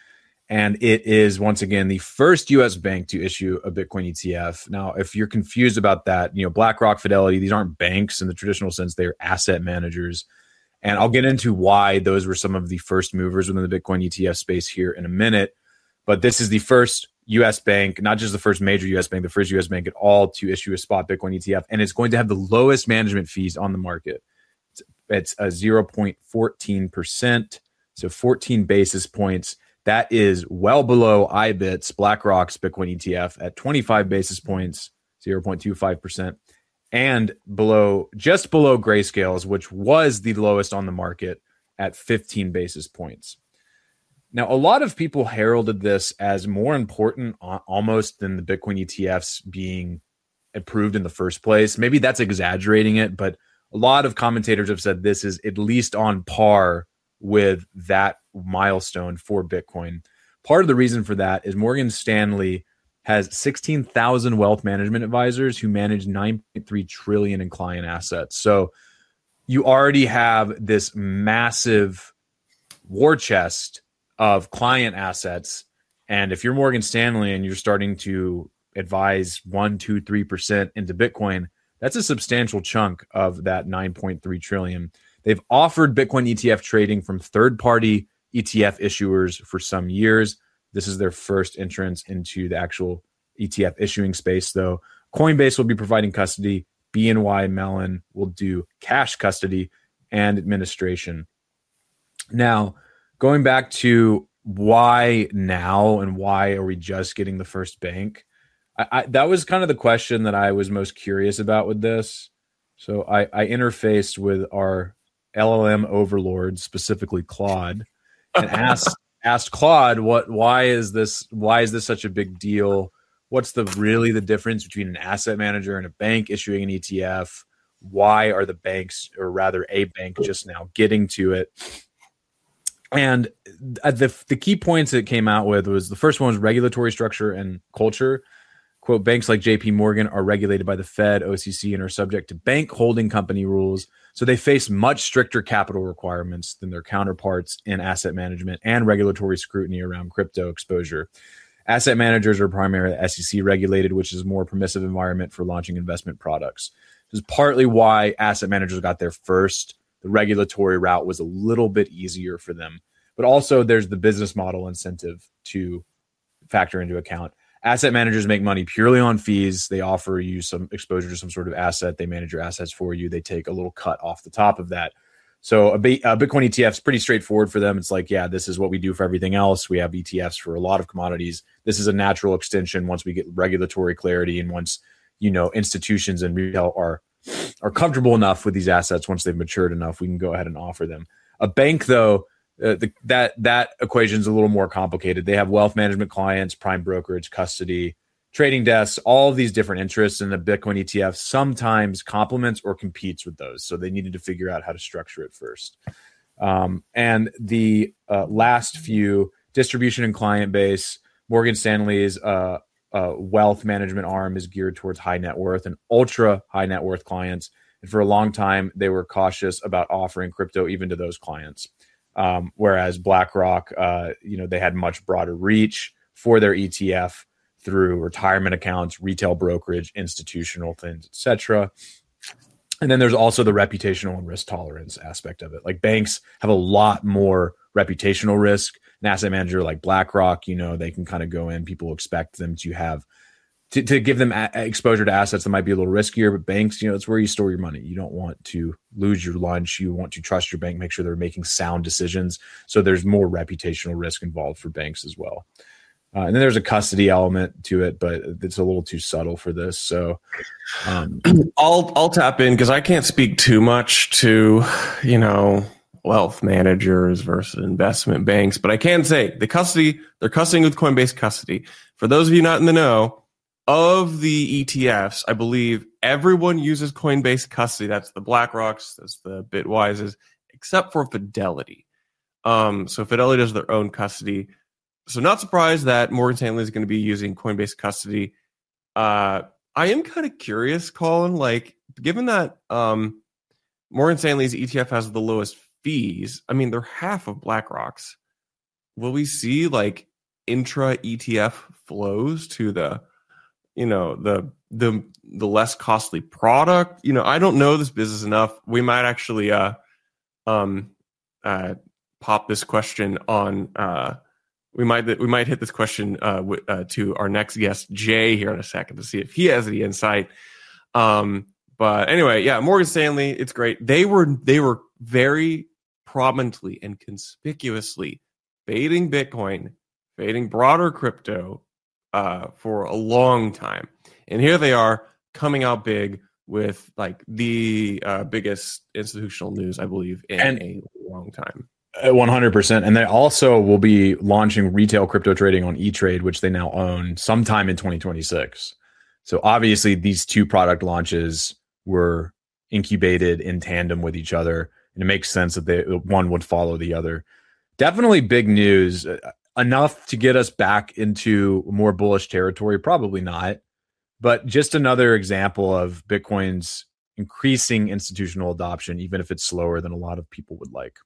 And it is, once again, the first U S bank to issue a Bitcoin E T F. Now, if you're confused about that, you know, BlackRock, Fidelity, these aren't banks in the traditional sense. They're asset managers. And I'll get into why those were some of the first movers within the Bitcoin E T F space here in a minute. But this is the first U S bank, not just the first major U S bank, the first U S bank at all to issue a spot Bitcoin E T F. And it's going to have the lowest management fees on the market. It's, it's a zero point one four percent, so fourteen basis points. That is well below I B I T's, BlackRock's Bitcoin E T F at twenty-five basis points, zero point two five percent, and below, just below Grayscale's, which was the lowest on the market at fifteen basis points. Now, a lot of people heralded this as more important almost than the Bitcoin E T Fs being approved in the first place. Maybe that's exaggerating it, but a lot of commentators have said this is at least on par with that milestone for Bitcoin. Part of the reason for that is Morgan Stanley has sixteen thousand wealth management advisors who manage nine point three trillion in client assets. So you already have this massive war chest of client assets. And if you're Morgan Stanley and you're starting to advise one, two, three percent into Bitcoin, that's a substantial chunk of that nine point three trillion. They've offered Bitcoin E T F trading from third-party E T F issuers for some years. This is their first entrance into the actual E T F issuing space, though. Coinbase will be providing custody. B N Y Mellon will do cash custody and administration. Now, going back to why now and why are we just getting the first bank? I, I, that was kind of the question that I was most curious about with this. So I, I interfaced with our L L M overlord, specifically Claude, and asked asked Claude, what why is this why is this such a big deal? What's the really the difference between an asset manager and a bank issuing an E T F? Why are the banks, or rather a bank, just now getting to it? And the the key points it came out with was, the first one was regulatory structure and culture. Quote, banks like J P Morgan are regulated by the Fed, O C C, and are subject to bank holding company rules. So they face much stricter capital requirements than their counterparts in asset management and regulatory scrutiny around crypto exposure. Asset managers are primarily S E C regulated, which is a more permissive environment for launching investment products. This is partly why asset managers got there first. The regulatory route was a little bit easier for them. But also there's the business model incentive to factor into account. Asset managers make money purely on fees. They offer you some exposure to some sort of asset. They manage your assets for you. They take a little cut off the top of that. So a, B- a Bitcoin E T F is pretty straightforward for them. It's like, yeah, this is what we do for everything else. We have E T Fs for a lot of commodities. This is a natural extension once we get regulatory clarity, and once, you know, institutions and retail are are comfortable enough with these assets, once they've matured enough, we can go ahead and offer them. A bank, though, Uh, the, that that equation is a little more complicated. They have wealth management clients, prime brokerage, custody, trading desks, all of these different interests, and the Bitcoin E T F sometimes complements or competes with those. So they needed to figure out how to structure it first. Um, and the uh, last few, distribution and client base, Morgan Stanley's uh, uh, wealth management arm is geared towards high net worth and ultra high net worth clients. And for a long time, they were cautious about offering crypto even to those clients. Um, whereas BlackRock, uh, you know, they had much broader reach for their E T F through retirement accounts, retail brokerage, institutional things, et cetera. And then there's also the reputational and risk tolerance aspect of it. Like, banks have a lot more reputational risk. An asset manager like BlackRock, you know, they can kind of go in. People expect them to have to, to give them a- exposure to assets that might be a little riskier. But banks, you know, it's where you store your money. You don't want to lose your lunch. You want to trust your bank, make sure they're making sound decisions. So there's more reputational risk involved for banks as well. Uh, and then there's a custody element to it, but it's a little too subtle for this. So um,
I'll I'll tap in because I can't speak too much to, you know, wealth managers versus investment banks, but I can say the custody, they're custodying with Coinbase Custody. For those of you not in the know, of the E T Fs, I believe everyone uses Coinbase Custody. That's the BlackRocks, that's the Bitwises, except for Fidelity. Um, so Fidelity does their own custody. So not surprised that Morgan Stanley is going to be using Coinbase Custody. Uh, I am kind of curious, Colin, like, given that um, Morgan Stanley's E T F has the lowest fees, I mean, they're half of BlackRock's. Will we see, like, intra E T F flows to the, you know, the the the less costly product. You know, I don't know this business enough. We might actually uh um uh pop this question on uh we might we might hit this question uh, w- uh to our next guest Jay here in a second to see if he has any insight. Um but anyway, yeah, Morgan Stanley, it's great. They were they were very prominently and conspicuously fading Bitcoin, fading broader crypto uh, for a long time. And here they are coming out big with like the uh, biggest institutional news, I believe, in and a long time.
one hundred percent. And they also will be launching retail crypto trading on E-Trade, which they now own, sometime in twenty twenty-six. So obviously these two product launches were incubated in tandem with each other. And it makes sense that they, one would follow the other. Definitely big news. Enough to get us back into more bullish territory? Probably not. But just another example of Bitcoin's increasing institutional adoption, even if it's slower than a lot of people would like.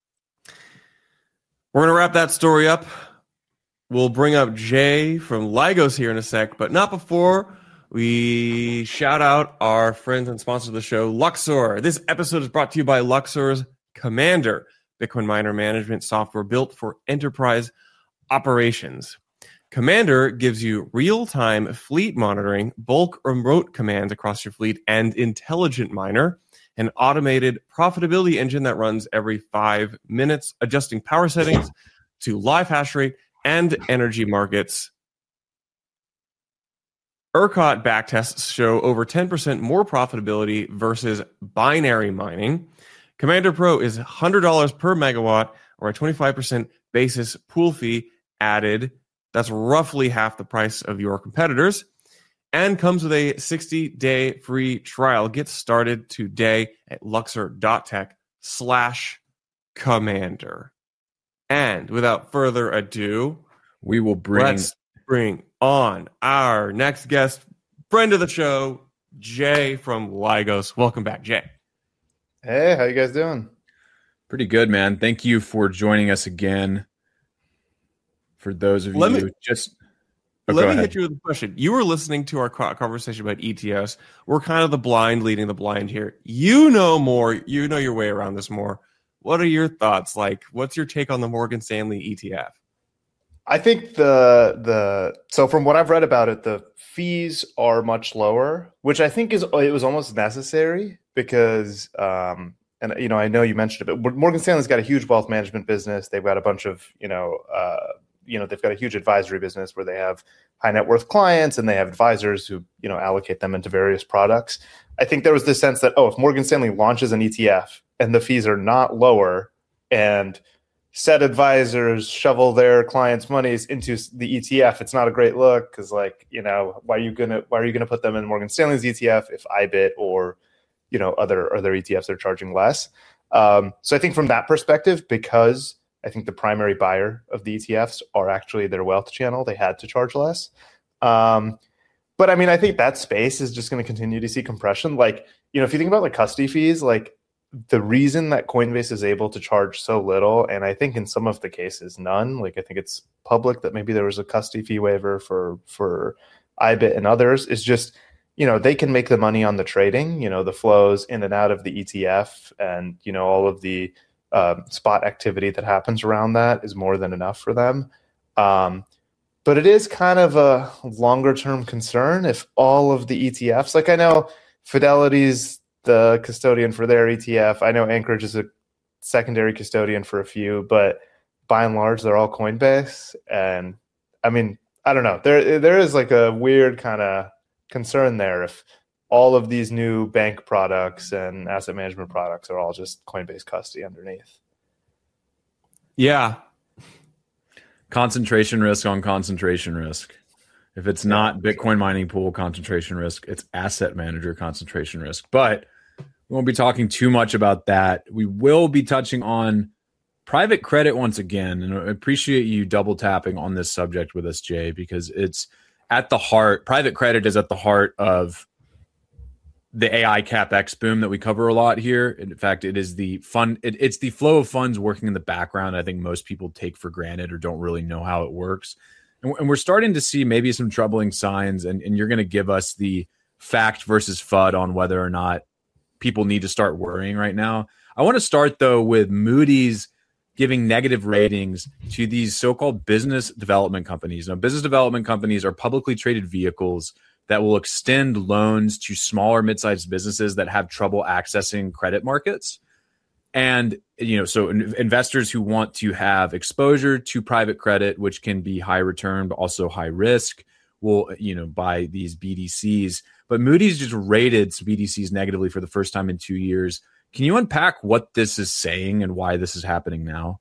We're going to wrap that story up. We'll bring up Jay from Lygos here in a sec, but not before we shout out our friends and sponsors of the show, Luxor. This episode is brought to you by Luxor's Commander, Bitcoin miner management software built for enterprise operations. Commander gives you real-time fleet monitoring, bulk remote commands across your fleet, and intelligent miner, an automated profitability engine that runs every five minutes, adjusting power settings to live hash rate and energy markets. ERCOT backtests show over ten percent more profitability versus binary mining. Commander Pro is one hundred dollars per megawatt or a twenty-five percent basis pool fee added. That's roughly half the price of your competitors, and comes with a sixty-day free trial. Get started today at luxor.tech slash commander. And without further ado,
we will bring...
Let's bring on our next guest, friend of the show, Jay from Lygos. Welcome back, Jay.
Hey, how you guys doing?
Pretty good, man. Thank you for joining us again. For those of
let
you
me,
just
oh, let me ahead. hit you with a question. You were listening to our conversation about E T Fs. We're kind of the blind leading the blind here. You know more. You know your way around this more. What are your thoughts? Like, what's your take on the Morgan Stanley E T F?
I think the the so from what I've read about it, the fees are much lower, which I think is it was almost necessary because um, and you know I know you mentioned it, but Morgan Stanley's got a huge wealth management business. They've got a bunch of you know uh, you know they've got a huge advisory business where they have high net worth clients and they have advisors who you know allocate them into various products. I think there was this sense that oh, if Morgan Stanley launches an E T F and the fees are not lower and said advisors shovel their clients' monies into the E T F, it's not a great look because, like, you know, why are you gonna why are you gonna put them in Morgan Stanley's E T F if I B I T or you know other other E T Fs are charging less? Um, so I think from that perspective, because I think the primary buyer of the E T Fs are actually their wealth channel, they had to charge less. Um, but I mean, I think that space is just going to continue to see compression. Like, you know, if you think about like custody fees, like. The reason that Coinbase is able to charge so little, and I think in some of the cases none, like I think it's public that maybe there was a custody fee waiver for for I B I T and others, is just, you know, they can make the money on the trading, you know, the flows in and out of the E T F and, you know, all of the uh, spot activity that happens around that is more than enough for them. Um, but it is kind of a longer term concern if all of the E T Fs, like I know Fidelity's the custodian for their E T F. I know Anchorage is a secondary custodian for a few, but by and large, they're all Coinbase. And I mean, I don't know. There, there is like a weird kind of concern there if all of these new bank products and asset management products are all just Coinbase custody underneath.
Yeah.
Concentration risk on concentration risk. If it's not Bitcoin mining pool concentration risk, it's asset manager concentration risk. But we won't be talking too much about that. We will be touching on private credit once again. And I appreciate you double tapping on this subject with us, Jay, because it's at the heart. Private credit is at the heart of the A I CapEx boom that we cover a lot here. In fact, it is the fund. It, it's the flow of funds working in the background. I think most people take for granted or don't really know how it works. And, and we're starting to see maybe some troubling signs. And, and you're going to give us the fact versus F U D on whether or not people need to start worrying right now. I want to start, though, with Moody's giving negative ratings to these so-called business development companies. Now, business development companies are publicly traded vehicles that will extend loans to smaller, mid-sized businesses that have trouble accessing credit markets. And, you know, so in- investors who want to have exposure to private credit, which can be high return, but also high risk, will, you know, buy these B D Cs. But Moody's just rated B D Cs negatively for the first time in two years. Can you unpack what this is saying and why this is happening now?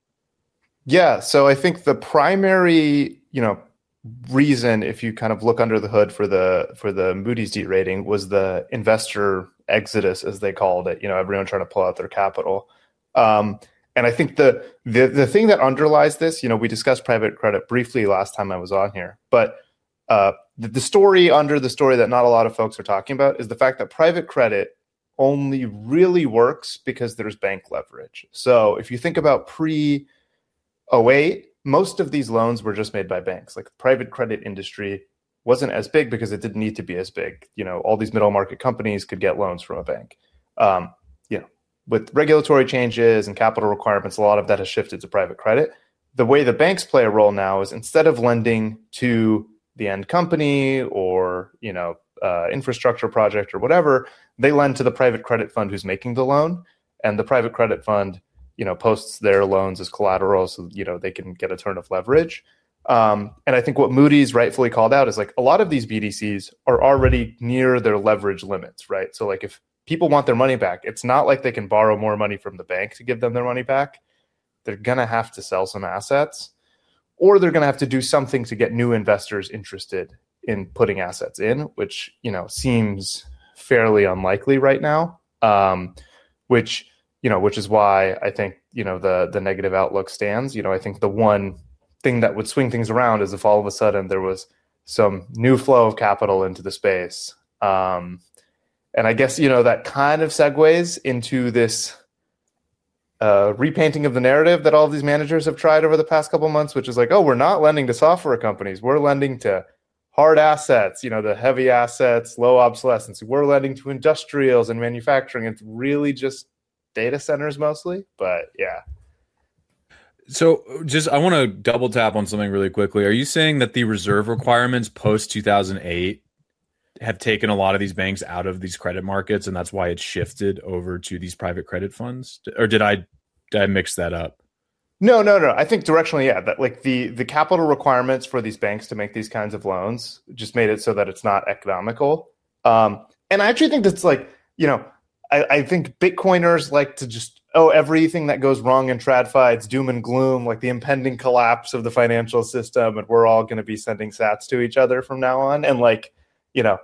Yeah, so I think the primary, you know, reason, if you kind of look under the hood for the for the Moody's derating, was the investor exodus, as they called it. You know, everyone trying to pull out their capital. Um, and I think the the the thing that underlies this, you know, we discussed private credit briefly last time I was on here, but uh, the, the story under the story that not a lot of folks are talking about is the fact that private credit only really works because there's bank leverage. So if you think about pre oh eight, most of these loans were just made by banks. Like the private credit industry wasn't as big because it didn't need to be as big. You know, all these middle market companies could get loans from a bank. Um, you know, with regulatory changes and capital requirements, a lot of that has shifted to private credit. The way the banks play a role now is instead of lending to the end company or, you know, uh, infrastructure project or whatever, they lend to the private credit fund who's making the loan, and the private credit fund, you know, posts their loans as collateral so, you know, they can get a turn of leverage. Um, and I think what Moody's rightfully called out is like a lot of these B D Cs are already near their leverage limits, right? So like if people want their money back, it's not like they can borrow more money from the bank to give them their money back. They're going to have to sell some assets, or they're going to have to do something to get new investors interested in putting assets in, which, you know, seems fairly unlikely right now, um, which, you know, which is why I think, you know, the the negative outlook stands. You know, I think the one thing that would swing things around is if all of a sudden there was some new flow of capital into the space. Um, and I guess, you know, that kind of segues into this uh, repainting of the narrative that all of these managers have tried over the past couple of months, which is like, oh, we're not lending to software companies. We're lending to hard assets, you know, the heavy assets, low obsolescence. We're lending to industrials and manufacturing. It's really just data centers mostly, but yeah.
So just, I want to double tap on something really quickly. Are you saying that the reserve requirements post two thousand eight have taken a lot of these banks out of these credit markets, and that's why it's shifted over to these private credit funds? Or did I, did I mix that up?
No, no, no. I think directionally, yeah, that like the the capital requirements for these banks to make these kinds of loans just made it so that it's not economical. Um, and I actually think that's like, you know, I, I think Bitcoiners like to just, oh, everything that goes wrong in TradFi, it's doom and gloom, like the impending collapse of the financial system, and we're all going to be sending sats to each other from now on. And like, you know,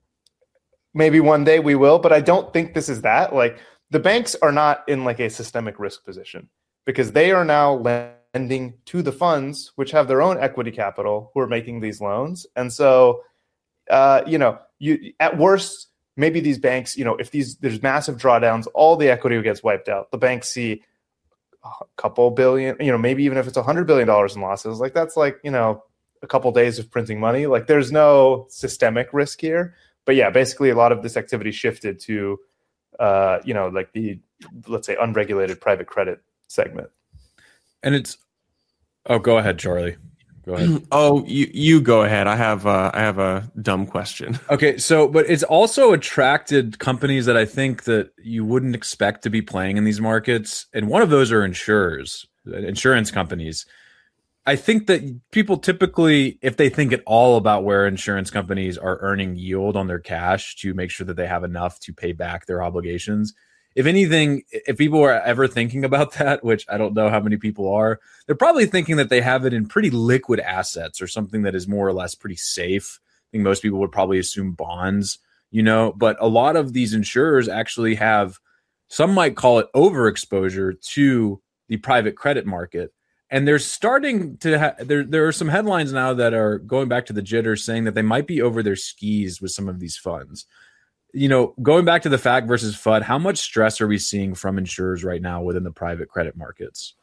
maybe one day we will, but I don't think this is that. Like the banks are not in like a systemic risk position, because they are now lending to the funds, which have their own equity capital, who are making these loans. And so, uh, you know, you at worst, maybe these banks, you know, if these there's massive drawdowns, all the equity gets wiped out. The banks see a couple billion, you know, maybe even if it's a hundred billion dollars in losses, like that's like, you know, a couple days of printing money. Like there's no systemic risk here. But yeah, basically a lot of this activity shifted to, uh, you know, like the, let's say, unregulated private credit segment.
And it's, oh, go ahead, Charlie. Go ahead.
Oh, you you go ahead. I have uh, I have a dumb question.
Okay, so but it's also attracted companies that I think that you wouldn't expect to be playing in these markets, and one of those are insurers, insurance companies. I think that people typically, if they think at all about where insurance companies are earning yield on their cash to make sure that they have enough to pay back their obligations, if anything, if people are ever thinking about that, which I don't know how many people are, they're probably thinking that they have it in pretty liquid assets or something that is more or less pretty safe. I think most people would probably assume bonds, you know, but a lot of these insurers actually have, some might call it overexposure to the private credit market. And they're starting to ha- there. There are some headlines now that are going back to the jitters saying that they might be over their skis with some of these funds. you know, going back to the F A Q versus F U D, how much stress are we seeing from insurers right now within the private credit markets?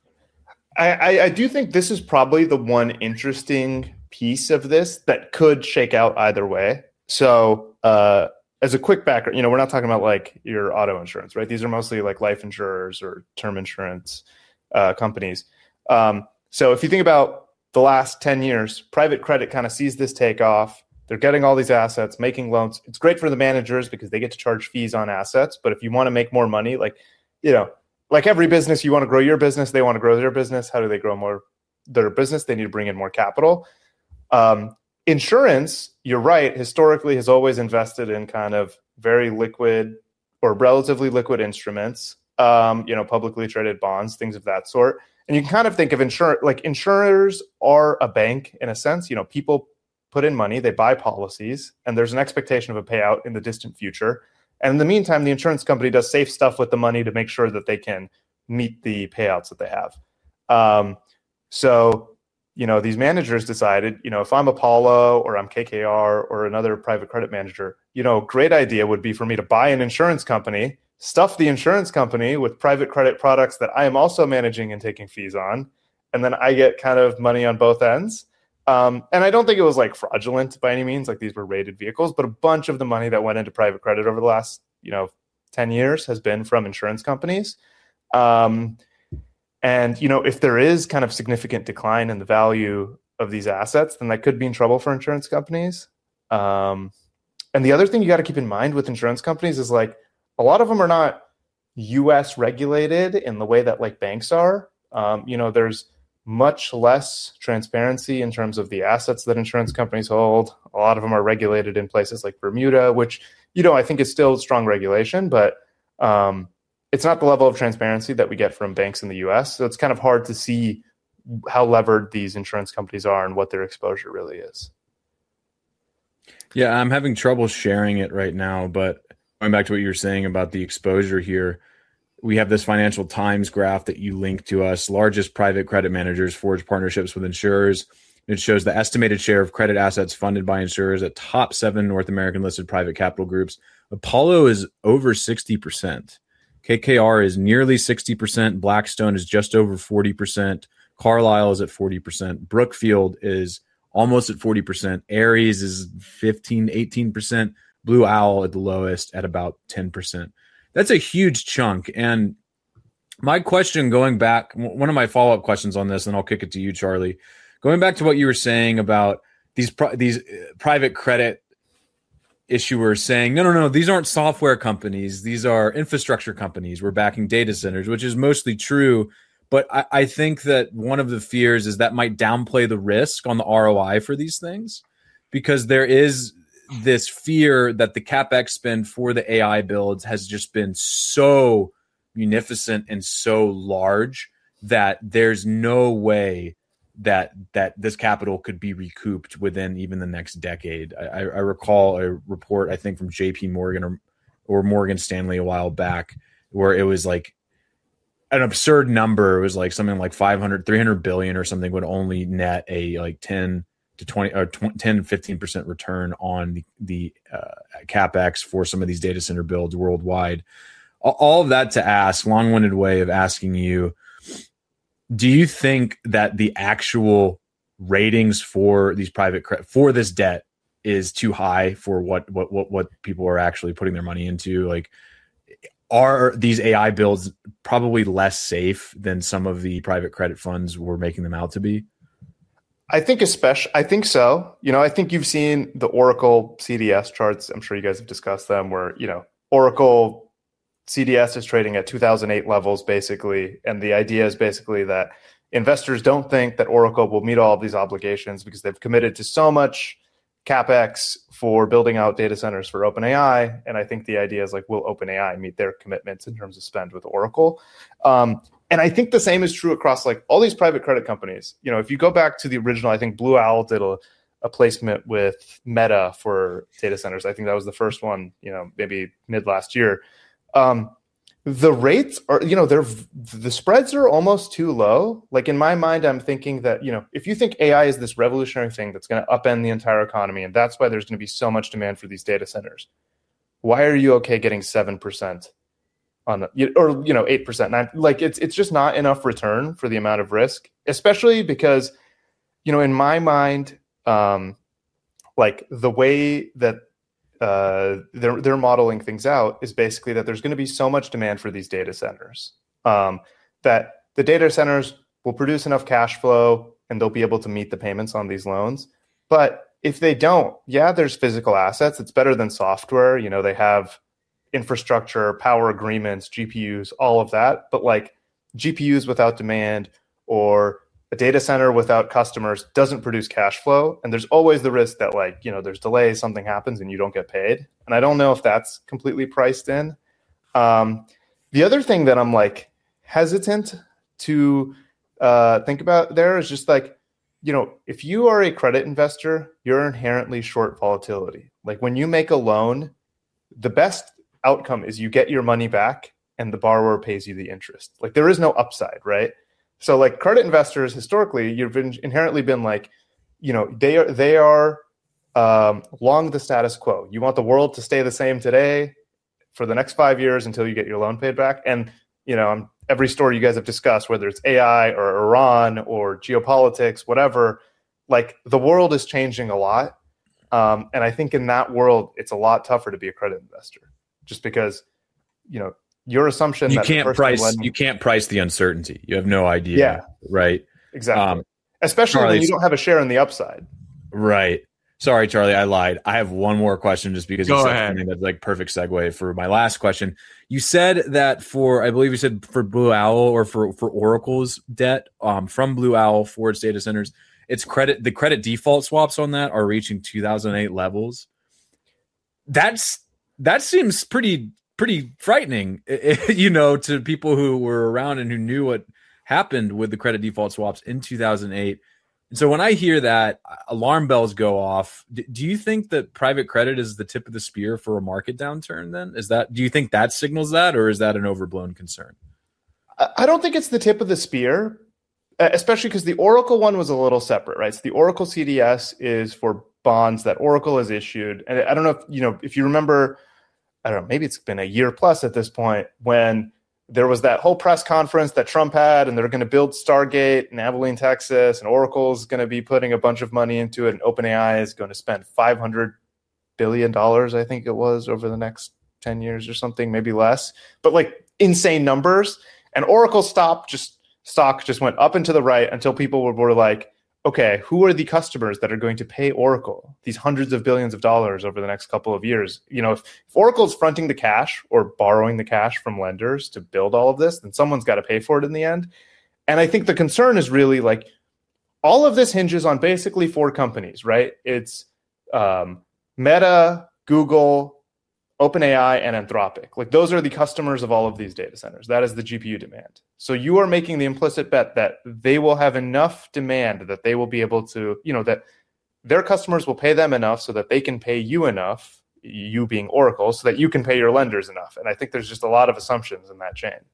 I, I, I do think this is probably the one interesting piece of this that could shake out either way. So uh, as a quick background, you know, we're not talking about like your auto insurance, right? These are mostly like life insurers or term insurance uh, companies. Um, so if you think about the last ten years, private credit kind of sees this take off. They're getting all these assets, making loans. It's great for the managers because they get to charge fees on assets. But if you want to make more money, like, you know, like every business, you want to grow your business, they want to grow their business. How do they grow more their business? They need to bring in more capital. Um, insurance, you're right, historically has always invested in kind of very liquid or relatively liquid instruments, um, you know, publicly traded bonds, things of that sort. And you can kind of think of insurance, like insurers are a bank in a sense. You know, people put in money, they buy policies, and there's an expectation of a payout in the distant future. And in the meantime, the insurance company does safe stuff with the money to make sure that they can meet the payouts that they have. Um, so, you know, these managers decided, you know, if I'm Apollo or I'm K K R or another private credit manager, you know, great idea would be for me to buy an insurance company, stuff the insurance company with private credit products that I am also managing and taking fees on, and then I get kind of money on both ends. Um, and I don't think it was like fraudulent by any means, like these were rated vehicles, but a bunch of the money that went into private credit over the last, you know, ten years has been from insurance companies. Um, and, you know, if there is kind of significant decline in the value of these assets, then that could be in trouble for insurance companies. Um, and the other thing you got to keep in mind with insurance companies is like a lot of them are not U S regulated in the way that like banks are. Um, you know, there's much less transparency in terms of the assets that insurance companies hold. A lot of them are regulated in places like Bermuda, which, you know, I think is still strong regulation, but um, it's not the level of transparency that we get from banks in the U S. So it's kind of hard to see how levered these insurance companies are and what their exposure really is.
Yeah, I'm having trouble sharing it right now, but going back to what you were saying about the exposure here, we have this Financial Times graph that you linked to us. Largest private credit managers forge partnerships with insurers. It shows the estimated share of credit assets funded by insurers at top seven North American listed private capital groups. Apollo is over sixty percent. K K R is nearly sixty percent. Blackstone is just over forty percent. Carlyle is at forty percent. Brookfield is almost at forty percent. Ares is fifteen, eighteen percent. Blue Owl at the lowest at about ten percent. That's a huge chunk. And my question going back, one of my follow-up questions on this, and I'll kick it to you, Charlie, going back to what you were saying about these these private credit issuers saying, no, no, no, these aren't software companies. These are infrastructure companies. We're backing data centers, which is mostly true. But I, I think that one of the fears is that might downplay the risk on the R O I for these things, because there is this fear that the CapEx spend for the A I builds has just been so munificent and so large that there's no way that that this capital could be recouped within even the next decade. I, I recall a report, I think from J P Morgan or, or Morgan Stanley a while back, where it was like an absurd number. It was like something like five hundred, three hundred billion or something would only net a like ten to twenty or ten to fifteen percent return on the, the uh, CapEx for some of these data center builds worldwide. All of that to ask, long-winded way of asking you, do you think that the actual ratings for these private credit for this debt is too high for what, what, what, what people are actually putting their money into? Like, are these A I builds probably less safe than some of the private credit funds were making them out to be?
I think especially, I think so. You know, I think you've seen the Oracle C D S charts. I'm sure you guys have discussed them where, you know, Oracle C D S is trading at two thousand eight levels basically. And the idea is basically that investors don't think that Oracle will meet all of these obligations because they've committed to so much CapEx for building out data centers for OpenAI. And I think the idea is like, will OpenAI meet their commitments in terms of spend with Oracle? Um, And I think the same is true across like all these private credit companies. You know, if you go back to the original, I think Blue Owl did a, a placement with Meta for data centers. I think that was the first one, you know, maybe mid last year. Um, the rates are, you know, they're, the spreads are almost too low. Like in my mind, I'm thinking that, you know, if you think A I is this revolutionary thing that's going to upend the entire economy, and that's why there's going to be so much demand for these data centers, why are you okay getting seven percent on, or, you know, eight percent? Like, it's, it's just not enough return for the amount of risk, especially because, you know, in my mind, um, like the way that uh, they're, they're modeling things out is basically that there's going to be so much demand for these data centers um, that the data centers will produce enough cash flow and they'll be able to meet the payments on these loans. But if they don't, yeah, there's physical assets. It's better than software. You know, they have infrastructure, power agreements, G P Us, all of that. But like G P Us without demand or a data center without customers doesn't produce cash flow. And there's always the risk that, like, you know, there's delays, something happens and you don't get paid. And I don't know if that's completely priced in. Um, the other thing that I'm like hesitant to uh, think about there is just like, you know, if you are a credit investor, you're inherently short volatility. Like when you make a loan, the best outcome is you get your money back and the borrower pays you the interest. Like there is no upside, right? So like credit investors historically, you've been inherently been like, you know, they are they are um, long the status quo. You want the world to stay the same today for the next five years until you get your loan paid back. And you know, I'm, every story you guys have discussed, whether it's A I or Iran or geopolitics, whatever, like the world is changing a lot. Um, and I think in that world, it's a lot tougher to be a credit investor just because, you know, your assumption
you
that
can't price
lending,
you can't price the uncertainty. You have no idea.
Yeah,
right.
Exactly.
Um,
Especially
Charlie,
when you don't have a share in the upside.
Right. Sorry, Charlie, I lied. I have one more question just because
Go
you said
ahead.
something that's like perfect segue for my last question. You said that for, I believe you said for Blue Owl or for, for Oracle's debt um, from Blue Owl for its data centers, it's credit, the credit default swaps on that are reaching two thousand eight levels. That's, that seems pretty, pretty frightening, you know, to people who were around and who knew what happened with the credit default swaps in two thousand eight. And so when I hear that, alarm bells go off. D- do you think that private credit is the tip of the spear for a market downturn then? Is that, do you think that signals that, or is that an overblown concern?
I don't think it's the tip of the spear, especially because the Oracle one was a little separate, right? So the Oracle C D S is for bonds that Oracle has issued. And I don't know if, you know, if you remember, I don't know, maybe it's been a year plus at this point when there was that whole press conference that Trump had, and they're going to build Stargate in Abilene, Texas, and Oracle's going to be putting a bunch of money into it, and OpenAI is going to spend five hundred billion dollars, I think it was, over the next ten years or something, maybe less, but like insane numbers. And Oracle stopped, just stock just went up and to the right until people were, were like, okay, who are the customers that are going to pay Oracle these hundreds of billions of dollars over the next couple of years? You know, if, if Oracle is fronting the cash or borrowing the cash from lenders to build all of this, then someone's got to pay for it in the end. And I think the concern is really like all of this hinges on basically four companies, right? It's um, Meta, Google, OpenAI, and Anthropic. Like those are the customers of all of these data centers. That is the G P U demand. So you are making the implicit bet that they will have enough demand that they will be able to, you know, that their customers will pay them enough so that they can pay you enough, you being Oracle, so that you can pay your lenders enough. And I think there's just a lot of assumptions in that chain.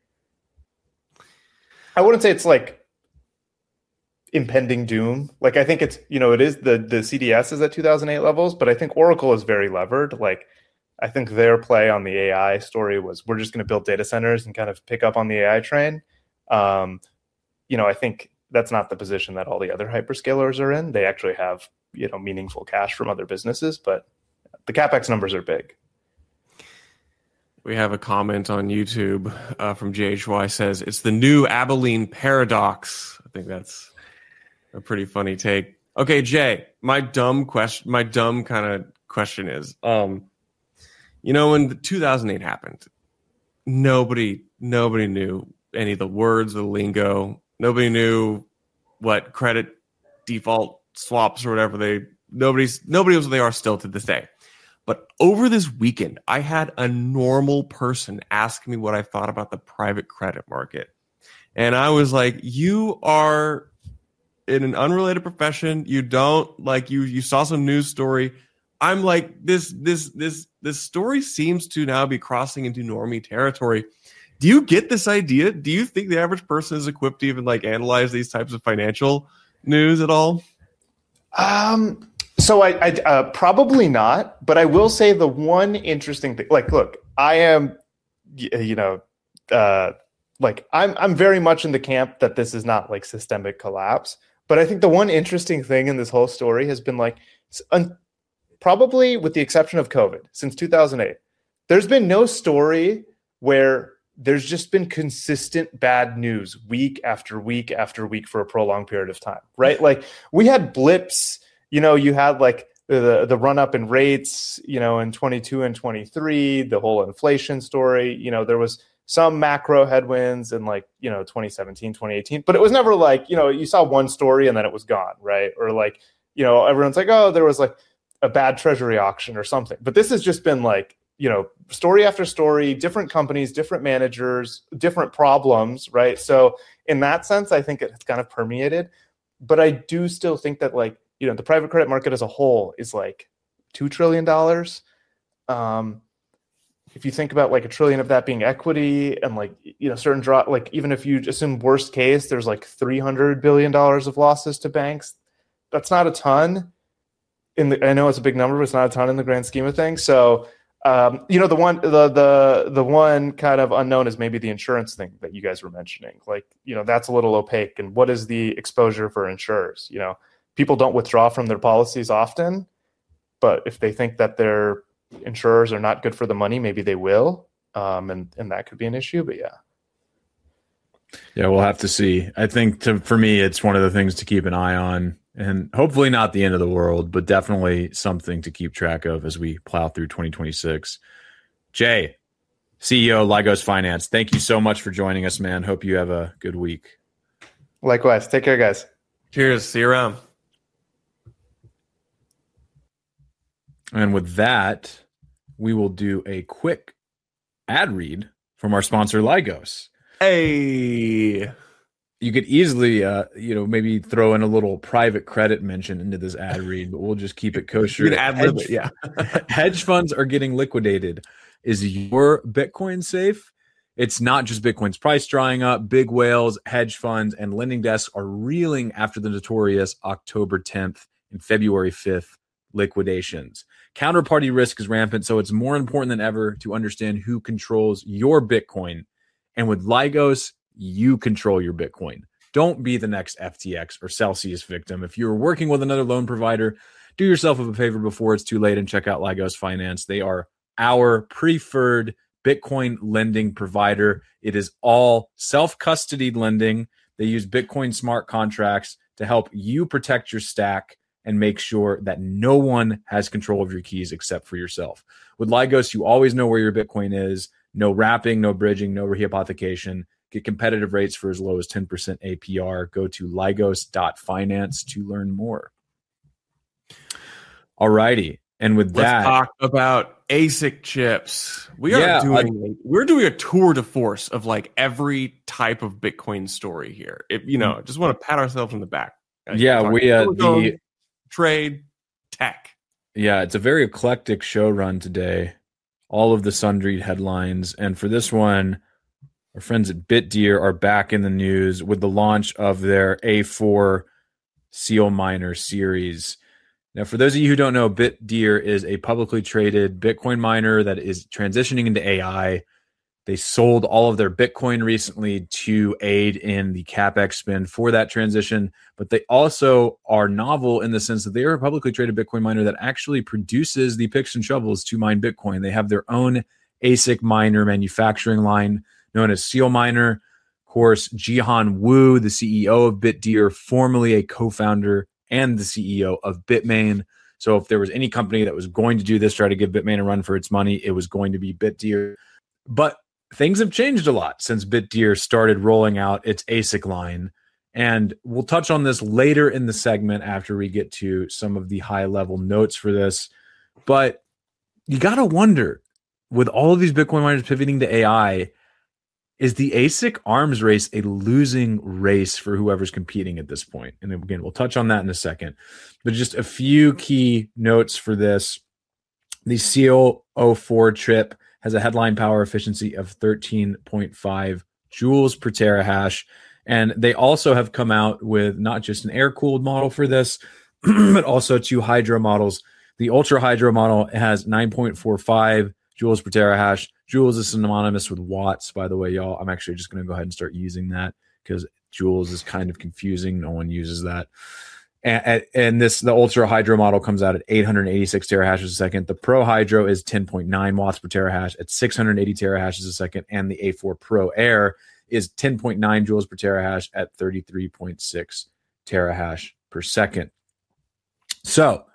I wouldn't say it's like impending doom. Like I think it's, you know, it is the the C D S is at two thousand eight levels, but I think Oracle is very levered. Like I think their play on the A I story was we're just going to build data centers and kind of pick up on the A I train. Um, you know, I think that's not the position that all the other hyperscalers are in. They actually have, you know, meaningful cash from other businesses, but the CapEx numbers are big.
We have a comment on YouTube uh, from J H Y says, it's the new Abilene paradox. I think that's a pretty funny take. Okay, Jay, my dumb question, my dumb kind of question is, um, you know, when two thousand eight happened, nobody, nobody knew any of the words, the lingo. Nobody knew what credit default swaps or whatever they. Nobody's nobody knows what they are still to this day. But over this weekend, I had a normal person ask me what I thought about the private credit market, and I was like, "You are in an unrelated profession. You don't like you. You saw some news story." I'm like, this, this, this, this story seems to now be crossing into normie territory. Do you get this idea? Do you think the average person is equipped to even like analyze these types of financial news at all?
Um, So I, I uh, probably not, but I will say the one interesting thing. Like, look, I am, you know, uh, like I'm I'm very much in the camp that this is not like systemic collapse. But I think the one interesting thing in this whole story has been like, un- probably with the exception of COVID, since two thousand eight, there's been no story where there's just been consistent bad news week after week after week for a prolonged period of time, right? Like we had blips, you know, you had like the the run up in rates, you know, in twenty-two and twenty-three, the whole inflation story, you know, there was some macro headwinds in like, you know, twenty seventeen, twenty eighteen, but it was never like, you know, you saw one story and then it was gone, right? Or like, you know, everyone's like, oh, there was like a bad treasury auction or something. But this has just been like, you know, story after story, different companies, different managers, different problems, right? So in that sense, I think it's kind of permeated. But I do still think that like, you know, the private credit market as a whole is like two trillion dollars. Um, if you think about like a trillion of that being equity and like, you know, certain draw, like even if you assume worst case, there's like three hundred billion dollars of losses to banks. That's not a ton. In the, I know it's a big number, but it's not a ton in the grand scheme of things. So, um, you know, the one, the, the, the one kind of unknown is maybe the insurance thing that you guys were mentioning. Like, you know, that's a little opaque. And what is the exposure for insurers? You know, people don't withdraw from their policies often, but if they think that their insurers are not good for the money, maybe they will. Um, and, and that could be an issue, but yeah.
Yeah, we'll have to see. I think to, for me, it's one of the things to keep an eye on. And hopefully not the end of the world, but definitely something to keep track of as we plow through twenty twenty-six. Jay, C E O Lygos Finance, thank you so much for joining us, man. Hope you have a good week.
Likewise. Take care, guys.
Cheers. See you around.
And with that, we will do a quick ad read from our sponsor, Lygos.
Hey.
You could easily, uh, you know, maybe throw in a little private credit mention into this ad read, but we'll just keep it kosher.
You can ad lib
hedge,
it, yeah.
Hedge funds are getting liquidated. Is your Bitcoin safe? It's not just Bitcoin's price drying up. Big whales, hedge funds, and lending desks are reeling after the notorious October tenth and February fifth liquidations. Counterparty risk is rampant, so it's more important than ever to understand who controls your Bitcoin. And with Lygos, you control your Bitcoin. Don't be the next F T X or Celsius victim. If you're working with another loan provider, do yourself a favor before it's too late and check out Lygos Finance. They are our preferred Bitcoin lending provider. It is all self-custodied lending. They use Bitcoin smart contracts to help you protect your stack and make sure that no one has control of your keys except for yourself. With Lygos, you always know where your Bitcoin is. No wrapping, no bridging, no rehypothecation. Get competitive rates for as low as ten percent A P R. Go to lygos dot finance to learn more. All righty. And with
Let's
that,
talk about A S I C chips. We are
Yeah,
doing we're doing a tour de force of like every type of Bitcoin story here. If you know, just want to pat ourselves on the back.
yeah,
Talk
we uh,
silicone,
the
trade, tech.
yeah, it's a very eclectic show run today. All of the sundry headlines, and for this one, our friends at BitDeer are back in the news with the launch of their A four Seal Miner series. Now, for those of you who don't know, BitDeer is a publicly traded Bitcoin miner that is transitioning into A I. They sold all of their Bitcoin recently to aid in the CapEx spend for that transition, but they also are novel in the sense that they are a publicly traded Bitcoin miner that actually produces the picks and shovels to mine Bitcoin. They have their own A S I C miner manufacturing line known as Seal Miner. Of course, Jihan Wu, the C E O of BitDeer, formerly a co-founder and the C E O of Bitmain. So if there was any company that was going to do this, try to give Bitmain a run for its money, it was going to be BitDeer. But things have changed a lot since BitDeer started rolling out its A S I C line. And we'll touch on this later in the segment after we get to some of the high-level notes for this. But you got to wonder, with all of these Bitcoin miners pivoting to A I, is the A S I C arms race a losing race for whoever's competing at this point? And again, we'll touch on that in a second. But just a few key notes for this. The Seal oh four chip has a headline power efficiency of thirteen point five joules per terahash. And they also have come out with not just an air-cooled model for this, but also two Hydro models. The Ultra Hydro model has nine point four five joules per terahash. Joules is synonymous with watts, by the way, y'all. I'm actually just going to go ahead and start using that because joules is kind of confusing. No one uses that. And, and this, the Ultra Hydro model comes out at eight hundred eighty-six terahashes a second. The Pro Hydro is ten point nine watts per terahash at six hundred eighty terahashes a second. And the A four Pro Air is ten point nine joules per terahash at thirty-three point six terahash per second. So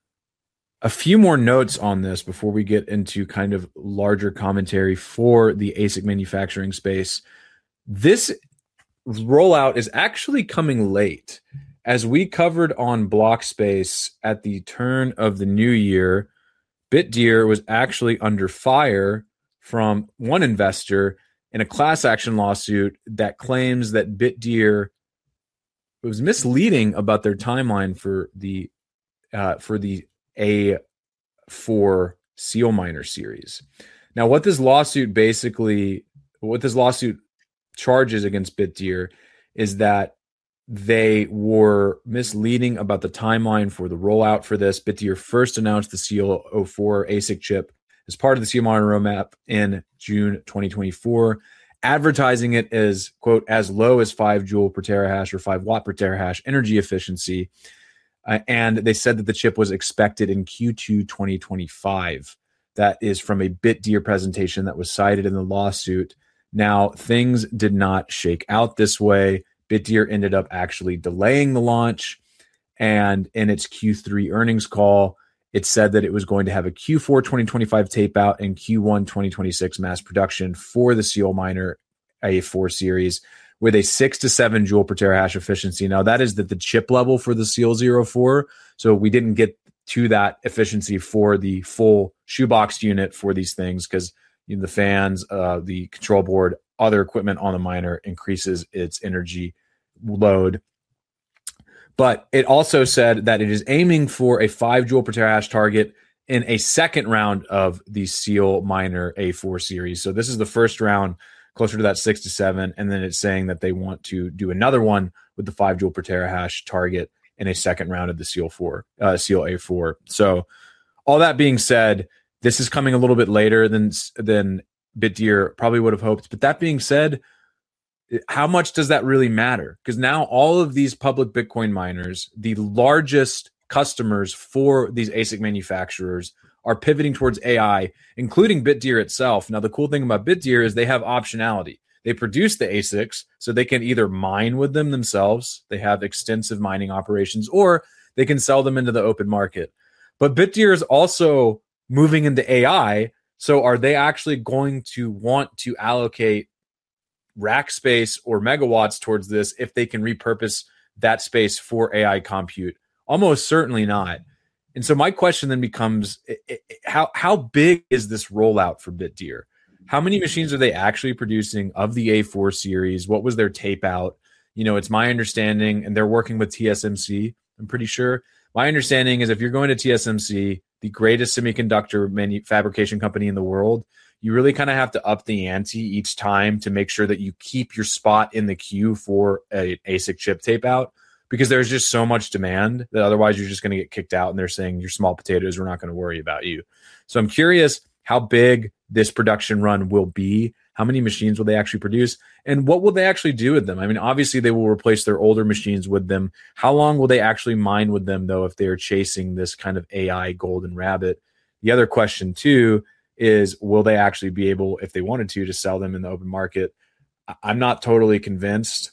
a few more notes on this before we get into kind of larger commentary for the A S I C manufacturing space. This rollout is actually coming late. As we covered on Blockspace at the turn of the new year, Bitdeer was actually under fire from one investor in a class action lawsuit that claims that Bitdeer was misleading about their timeline for the uh, for the A four Seal Miner series. Now, what this lawsuit basically, what this lawsuit charges against Bitdeer is that they were misleading about the timeline for the rollout for this. Bitdeer first announced the Seal oh four A S I C chip as part of the Seal Miner roadmap in June twenty twenty-four, advertising it as, quote, as low as five joule per terahash or five watt per terahash energy efficiency. Uh, and they said that the chip was expected in Q two twenty twenty-five. That is from a Bitdeer presentation that was cited in the lawsuit. Now, things did not shake out this way. Bitdeer ended up actually delaying the launch, and in its Q three earnings call, it said that it was going to have a Q four twenty twenty-five tape out and Q one twenty twenty-six mass production for the Seal Miner A four series with a six to seven joule per terahash efficiency. Now, that is at the chip level for the Seal oh four, so we didn't get to that efficiency for the full shoebox unit for these things because you know, the fans, uh, the control board, other equipment on the miner increases its energy load. But it also said that it is aiming for a five joule per terahash target in a second round of the Seal Miner A four series. So this is the first round, closer to that six to seven. And then it's saying that they want to do another one with the five joule per terahash target in a second round of the Seal four, uh, Seal A four. So all that being said, this is coming a little bit later than, than Bitdeer probably would have hoped. But that being said, how much does that really matter? Because now all of these public Bitcoin miners, the largest customers for these A S I C manufacturers, are pivoting towards A I, including Bitdeer itself. Now, the cool thing about Bitdeer is they have optionality. They produce the A S I Cs, so they can either mine with them themselves. They have extensive mining operations, or they can sell them into the open market. But Bitdeer is also moving into A I. So are they actually going to want to allocate rack space or megawatts towards this if they can repurpose that space for A I compute? Almost certainly not. And so my question then becomes, how how big is this rollout for Bitdeer? How many machines are they actually producing of the A four series? What was their tape out? You know, it's my understanding, and they're working with T S M C, I'm pretty sure. My understanding is if you're going to T S M C, the greatest semiconductor manu- fabrication company in the world, you really kind of have to up the ante each time to make sure that you keep your spot in the queue for an A S I C chip tape out, because there's just so much demand that otherwise you're just going to get kicked out and they're saying you're small potatoes, we're not going to worry about you. So I'm curious how big this production run will be. How many machines will they actually produce? And what will they actually do with them? I mean, obviously they will replace their older machines with them. How long will they actually mine with them, though, if they are chasing this kind of A I golden rabbit? The other question, too, is will they actually be able, if they wanted to, to sell them in the open market? I'm not totally convinced,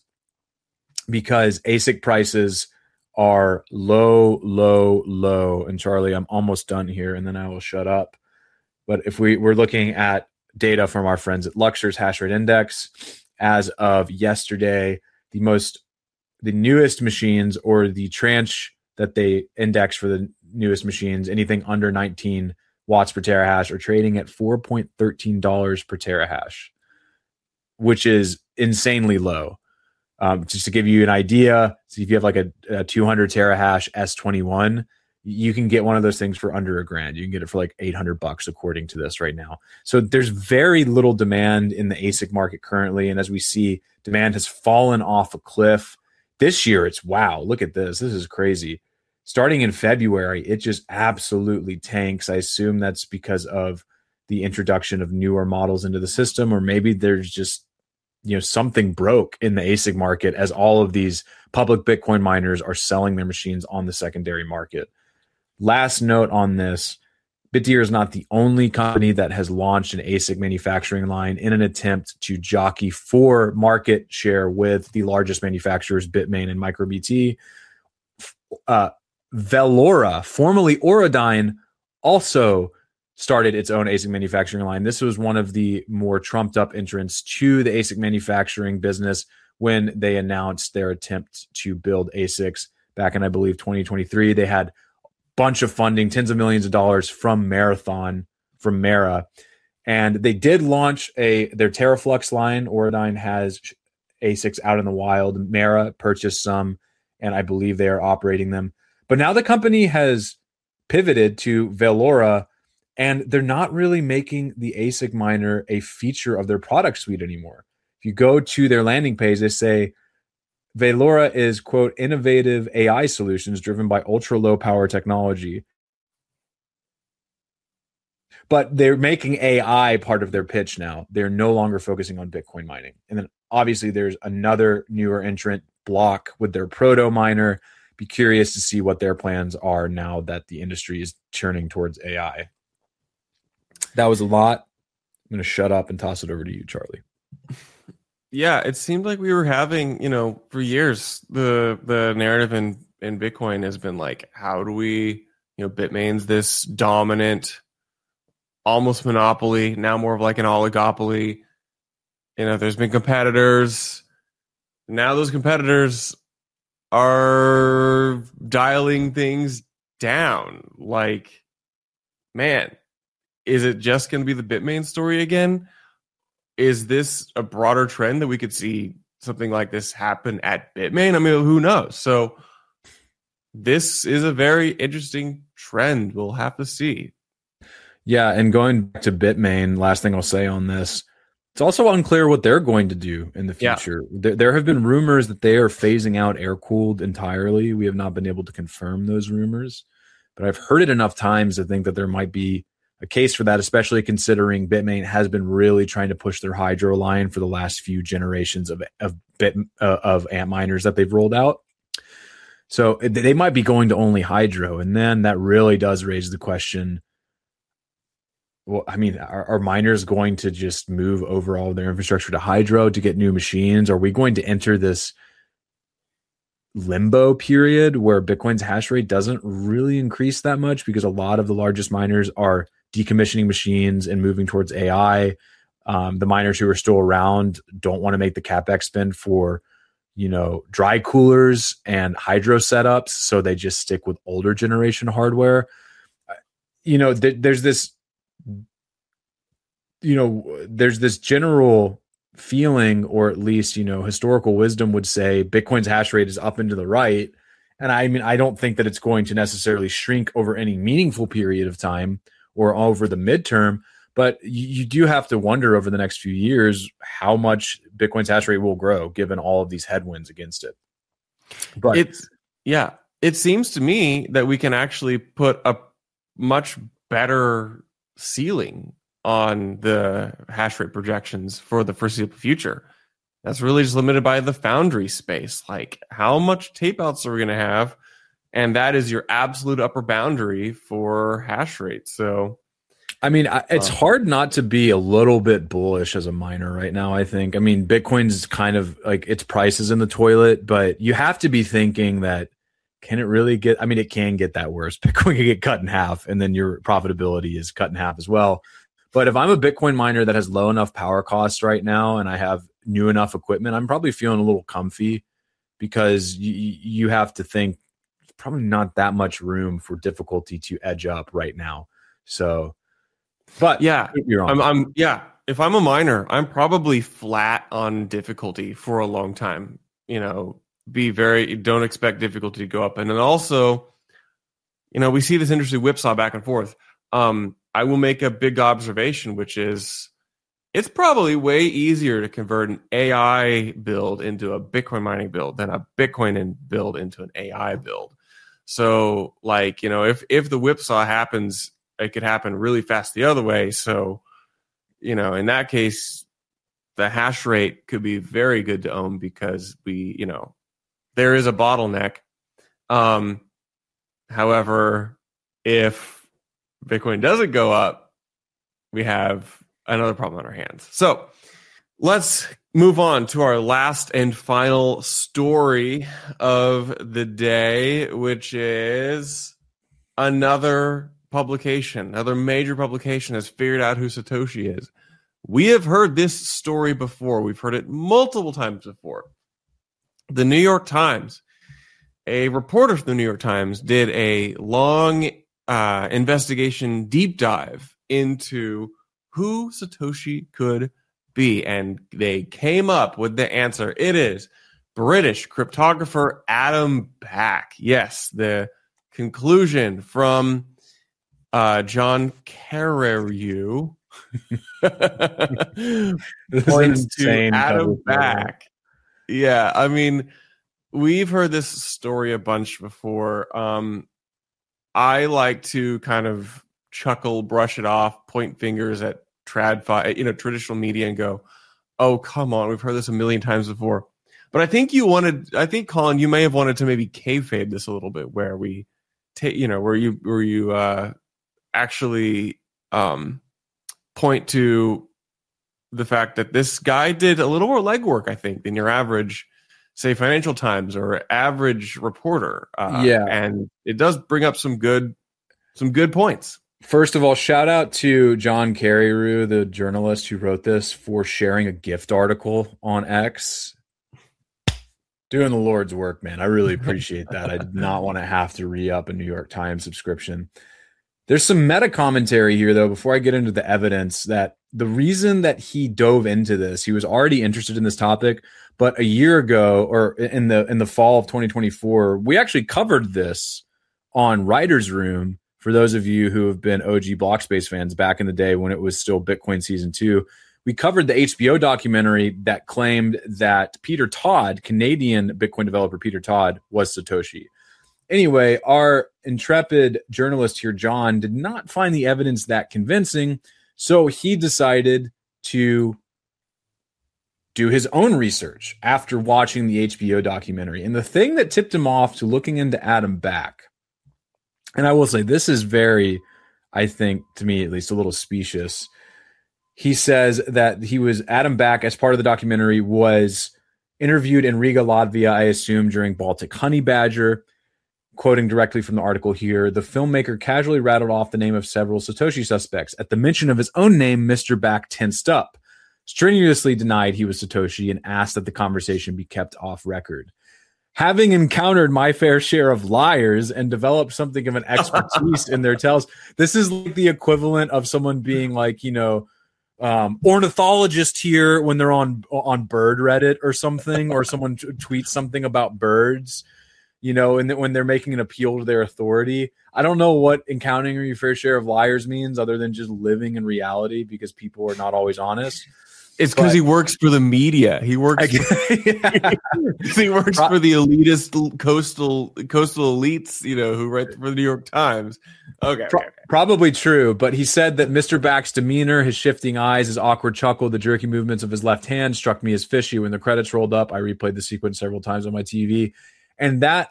because A S I C prices are low, low, low. And Charlie, I'm almost done here, and then I will shut up. But if we, we're looking at data from our friends at Luxor's hash rate index, as of yesterday, the most, the newest machines, or the tranche that they index for the newest machines, anything under nineteen watts per terahash, are trading at four point one three dollars per terahash, which is insanely low. Um, just to give you an idea, so if you have like a, a two hundred terahash S twenty-one, you can get one of those things for under a grand. You can get it for like eight hundred bucks, according to this right now. So there's very little demand in the A S I C market currently. And as we see, demand has fallen off a cliff. This year, it's wow, look at this. This is crazy. starting in February, it just absolutely tanks. I assume that's because of the introduction of newer models into the system, or maybe there's just, you know, something broke in the A S I C market as all of these public Bitcoin miners are selling their machines on the secondary market. Last note on this, Bitdeer is not the only company that has launched an A S I C manufacturing line in an attempt to jockey for market share with the largest manufacturers, Bitmain and MicroBT. Uh, Velora, formerly Auradine, also started its own A S I C manufacturing line. This was one of the more trumped up entrants to the A S I C manufacturing business when they announced their attempt to build A S I Cs back in, I believe, twenty twenty-three. They had a bunch of funding, tens of millions of dollars from Marathon, from Mara. And they did launch a their Teraflux line. Auradine has A S I Cs out in the wild. Mara purchased some, and I believe they are operating them. But now the company has pivoted to Velora, and they're not really making the A S I C miner a feature of their product suite anymore. If you go to their landing page, they say Velora is, quote, innovative A I solutions driven by ultra low power technology. But they're making A I part of their pitch now. They're no longer focusing on Bitcoin mining. And then obviously there's another newer entrant, Block, with their proto miner. Be curious to see what their plans are now that the industry is turning towards A I. That was a lot. I'm going to shut up and toss it over to you, Charlie.
Yeah, it seemed like we were having, you know, for years, the the narrative in, in Bitcoin has been like, how do we, you know, Bitmain's this dominant, almost monopoly, now more of like an oligopoly. You know, there's been competitors. Now those competitors are dialing things down. Like, man, is it just going to be the Bitmain story again? Is this a broader trend that we could see something like this happen at Bitmain? I mean, who knows? So this is a very interesting trend. We'll have to see.
Yeah, and going back to Bitmain, last thing I'll say on this, it's also unclear what they're going to do in the future. Yeah. There, there have been rumors that they are phasing out air-cooled entirely. We have not been able to confirm those rumors, but I've heard it enough times to think that there might be a case for that, especially considering Bitmain has been really trying to push their Hydro line for the last few generations of of bit uh, of ant miners that they've rolled out. So they might be going to only Hydro, and then that really does raise the question. Well, I mean, are, are miners going to just move over all of their infrastructure to Hydro to get new machines? Are we going to enter this limbo period where Bitcoin's hash rate doesn't really increase that much because a lot of the largest miners are decommissioning machines and moving towards A I? Um, the miners who are still around don't want to make the CapEx spend for, you know, dry coolers and Hydro setups, so they just stick with older generation hardware. You know, th- there's this, you know, there's this general feeling, or at least, you know, historical wisdom would say Bitcoin's hash rate is up and to the right. And I mean, I don't think that it's going to necessarily shrink over any meaningful period of time or over the midterm, but you, you do have to wonder over the next few years how much Bitcoin's hash rate will grow given all of these headwinds against it. But
it's, yeah, it seems to me that we can actually put a much better ceiling on the hash rate projections for the foreseeable future. That's really just limited by the foundry space. Like, how much tape outs are we going to have? And that is your absolute upper boundary for hash rate. So,
I mean, it's um, hard not to be a little bit bullish as a miner right now, I think. I mean, Bitcoin's kind of like, its price is in the toilet, but you have to be thinking that, can it really get, I mean, it can get that worse. Bitcoin can get cut in half, and then your profitability is cut in half as well. But if I'm a Bitcoin miner that has low enough power costs right now and I have new enough equipment, I'm probably feeling a little comfy, because you, you have to think probably not that much room for difficulty to edge up right now. So, but
yeah, you're I'm, I'm yeah. If I'm a miner, I'm probably flat on difficulty for a long time. You know, be very, don't expect difficulty to go up. And then also, you know, we see this industry whipsaw back and forth. Um, I will make a big observation, which is it's probably way easier to convert an A I build into a Bitcoin mining build than a Bitcoin build into an A I build. So, like, you know, if if the whipsaw happens, it could happen really fast the other way. So, you know, in that case, the hash rate could be very good to own because we, you know, there is a bottleneck. Um, however, if Bitcoin doesn't go up, we have another problem on our hands. So let's move on to our last and final story of the day, which is another publication, another major publication has figured out who Satoshi is. We have heard this story before. We've heard it multiple times before. The New York Times, a reporter from the New York Times, did a long uh, investigation deep dive into who Satoshi could be, and they came up with the answer. It is British cryptographer Adam Back. Yes, the conclusion from uh, John Carreyrou points to Adam Back. Yeah, I mean, we've heard this story a bunch before. Um, I like to kind of chuckle, brush it off, point fingers at TradFi, you know, traditional media, and go, "Oh, come on, we've heard this a million times before." But I think you wanted, I think Colin, you may have wanted to maybe kayfabe this a little bit, where we take, you know, where you where you uh, actually um, point to the fact that this guy did a little more legwork, I think, than your average, say, Financial Times or average reporter. Uh,
yeah,
and it does bring up some good, some good points.
First of all, shout out to John Carreyrou, the journalist who wrote this, for sharing a gift article on X. Doing the Lord's work, man. I really appreciate that. I did not want to have to re-up a New York Times subscription. There's some meta commentary here, though, before I get into the evidence, that the reason that he dove into this, he was already interested in this topic, but a year ago, or in the in the fall of twenty twenty-four, we actually covered this on Writer's Room. For those of you who have been O G Blockspace fans back in the day when it was still Bitcoin Season two, we covered the H B O documentary that claimed that Peter Todd, Canadian Bitcoin developer Peter Todd, was Satoshi. Anyway, our intrepid journalist here, John, did not find the evidence that convincing, so he decided to do his own research after watching the H B O documentary. And the thing that tipped him off to looking into Adam Back, and I will say this is very, I think, to me at least, a little specious. He says that he was, Adam Back, as part of the documentary, was interviewed in Riga, Latvia, I assume, during Baltic Honey Badger. Quoting directly from the article here, the filmmaker casually rattled off the name of several Satoshi suspects. At the mention of his own name, Mister Back tensed up, strenuously denied he was Satoshi, and asked that the conversation be kept off record. Having encountered my fair share of liars and developed something of an expertise in their tales, this is like the equivalent of someone being like, you know, um, ornithologist here when they're on on bird Reddit or something, or someone t- tweets something about birds, you know, and when they're making an appeal to their authority. I don't know what encountering your fair share of liars means other than just living in reality, because people are not always honest.
It's because he works for the media. He works.
Yeah.
He works for the elitist coastal coastal elites, you know, who write for the New York Times. Okay,
Pro-
okay, okay.
Probably true, but he said that Mister Back's demeanor, his shifting eyes, his awkward chuckle, the jerky movements of his left hand struck me as fishy. When the credits rolled up, I replayed the sequence several times on my T V, and that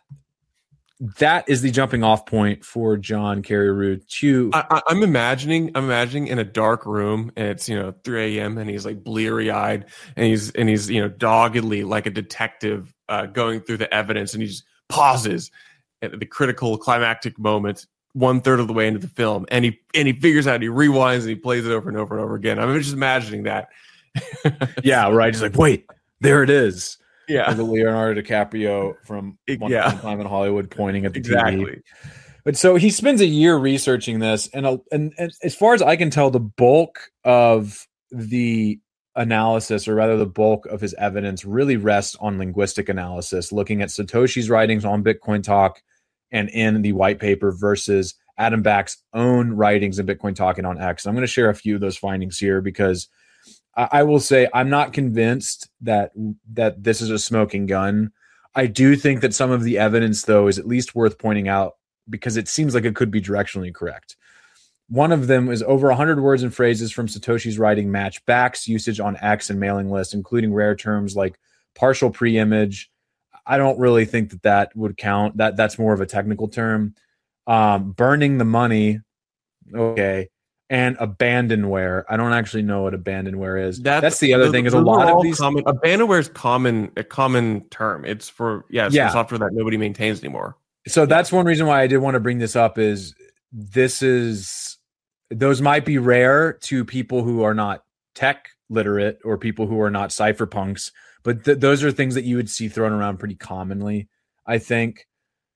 that is the jumping off point for John Carreyrou to.
I, I'm imagining, I'm imagining in a dark room, and it's, you know, three a.m. and he's like bleary eyed, and he's and he's you know doggedly like a detective uh, going through the evidence, and he just pauses at the critical climactic moment, one third of the way into the film, and he and he figures out, he rewinds, and he plays it over and over and over again. I'm just imagining that.
Yeah, right. He's like, wait, there it is.
Yeah,
like Leonardo DiCaprio from Once
yeah.
Upon a Time in Hollywood pointing at the
exactly.
T V. But so he spends a year researching this, and, a, and and as far as I can tell, the bulk of the analysis, or rather the bulk of his evidence, really rests on linguistic analysis, looking at Satoshi's writings on Bitcoin Talk and in the white paper versus Adam Back's own writings in Bitcoin Talk and on X. And I'm going to share a few of those findings here, because I will say I'm not convinced that that this is a smoking gun. I do think that some of the evidence, though, is at least worth pointing out because it seems like it could be directionally correct. One of them is over one hundred words and phrases from Satoshi's writing match Back's usage on X and mailing lists, including rare terms like partial pre-image. I don't really think that that would count. That that's more of a technical term. Um, burning the money, okay, and abandonware. I don't actually know what abandonware is. That's, that's the other thing. Is a lot of these
common, abandonware is common a common term. It's for yeah, it's
yeah.
for software that nobody maintains anymore.
So
yeah.
that's one reason why I did want to bring this up. Is this is those might be rare to people who are not tech literate or people who are not cypherpunks. But th- those are things that you would see thrown around pretty commonly, I think.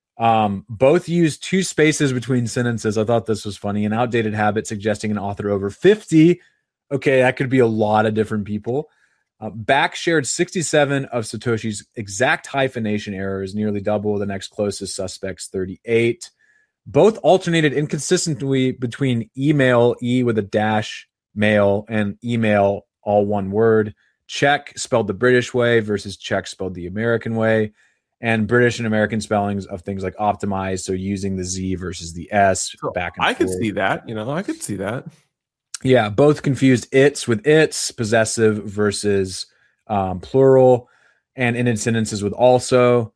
Um, both use two spaces between sentences. I thought this was funny. An outdated habit suggesting an author over fifty. Okay, that could be a lot of different people. Uh, Back shared sixty-seven of Satoshi's exact hyphenation errors, nearly double the next closest suspect's thirty-eight. Both alternated inconsistently between email, E with a dash, mail, and email, all one word. Check spelled the British way versus check spelled the American way, and British and American spellings of things like optimize, so using the Z versus the S
so
back and
I
forth.
could see that, you know, I could see that.
Yeah, both confused its with its, possessive versus um, plural, and ended sentences with also.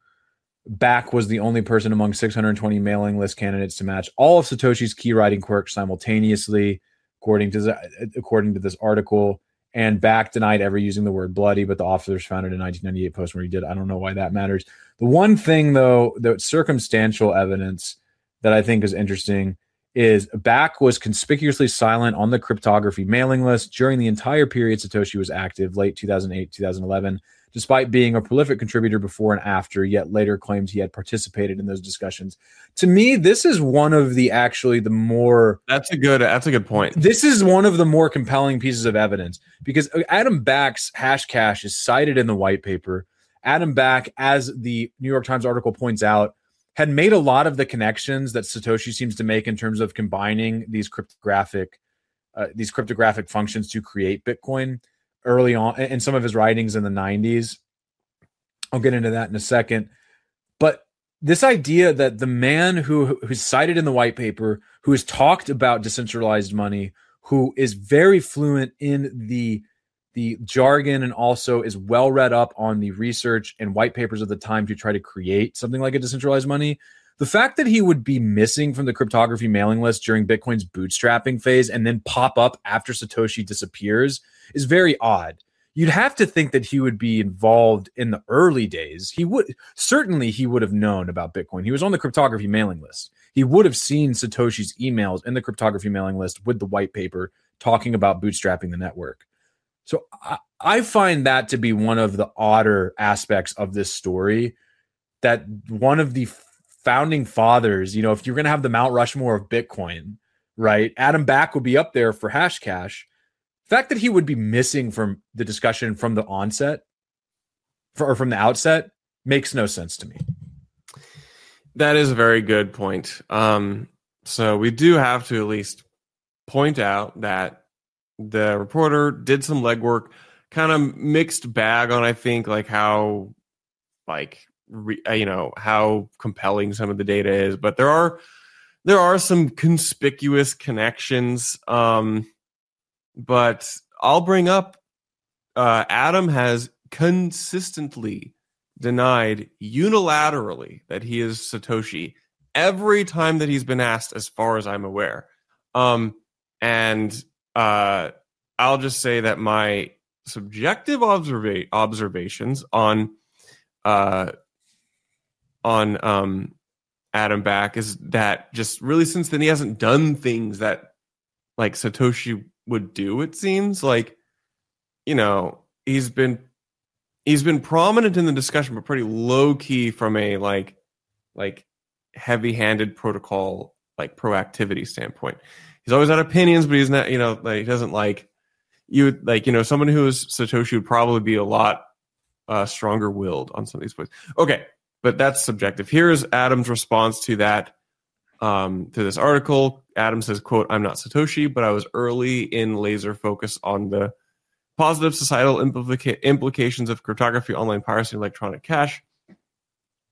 Back was the only person among six hundred twenty mailing list candidates to match all of Satoshi's key writing quirks simultaneously, according to the, according to this article. And Back denied ever using the word bloody, but the authors found it in nineteen ninety-eight post where he did. I don't know why that matters. The one thing, though, the circumstantial evidence that I think is interesting is Back was conspicuously silent on the cryptography mailing list during the entire period Satoshi was active, late two thousand eight, two thousand eleven, despite being a prolific contributor before and after, yet later claimed he had participated in those discussions. To me, this is one of the actually the more...
That's a good, that's a good point.
This is one of the more compelling pieces of evidence because Adam Back's Hashcash is cited in the white paper. Adam Back, as the New York Times article points out, had made a lot of the connections that Satoshi seems to make in terms of combining these cryptographic uh, these cryptographic functions to create Bitcoin early on in some of his writings in the nineties. I'll get into that in a second. But this idea that the man who who's cited in the white paper, who has talked about decentralized money, who is very fluent in the the jargon and also is well read up on the research and white papers of the time to try to create something like a decentralized money, the fact that he would be missing from the cryptography mailing list during Bitcoin's bootstrapping phase and then pop up after Satoshi disappears is very odd. You'd have to think that he would be involved in the early days. He would certainly he would have known about Bitcoin. He was on the cryptography mailing list. He would have seen Satoshi's emails in the cryptography mailing list with the white paper talking about bootstrapping the network. So I, I find that to be one of the odder aspects of this story, that one of the founding fathers, you know, if you're going to have the Mount Rushmore of Bitcoin, right, Adam Back would be up there for Hashcash. The fact that he would be missing from the discussion from the onset for, or from the outset makes no sense to me.
That is a very good point. Um, so we do have to at least point out that the reporter did some legwork, kind of mixed bag on, I think, like how, like, re, you know, how compelling some of the data is. But there are there are some conspicuous connections. Um, but I'll bring up uh, Adam has consistently denied unilaterally that he is Satoshi every time that he's been asked, as far as I'm aware. Um, and uh, I'll just say that my subjective observa- observations on uh, on um, Adam Back is that just really since then he hasn't done things that like Satoshi would do. It seems like, you know, he's been he's been prominent in the discussion, but pretty low key from a like like heavy-handed protocol like proactivity standpoint. He's always had opinions, but he's not, you know, like he doesn't like you would like, you know, someone who is Satoshi would probably be a lot uh, stronger willed on some of these points. Okay, but that's subjective. Here is Adam's response to that, um, to this article. Adam says, quote, "I'm not Satoshi, but I was early in laser focus on the positive societal implica- implications of cryptography, online piracy, and electronic cash.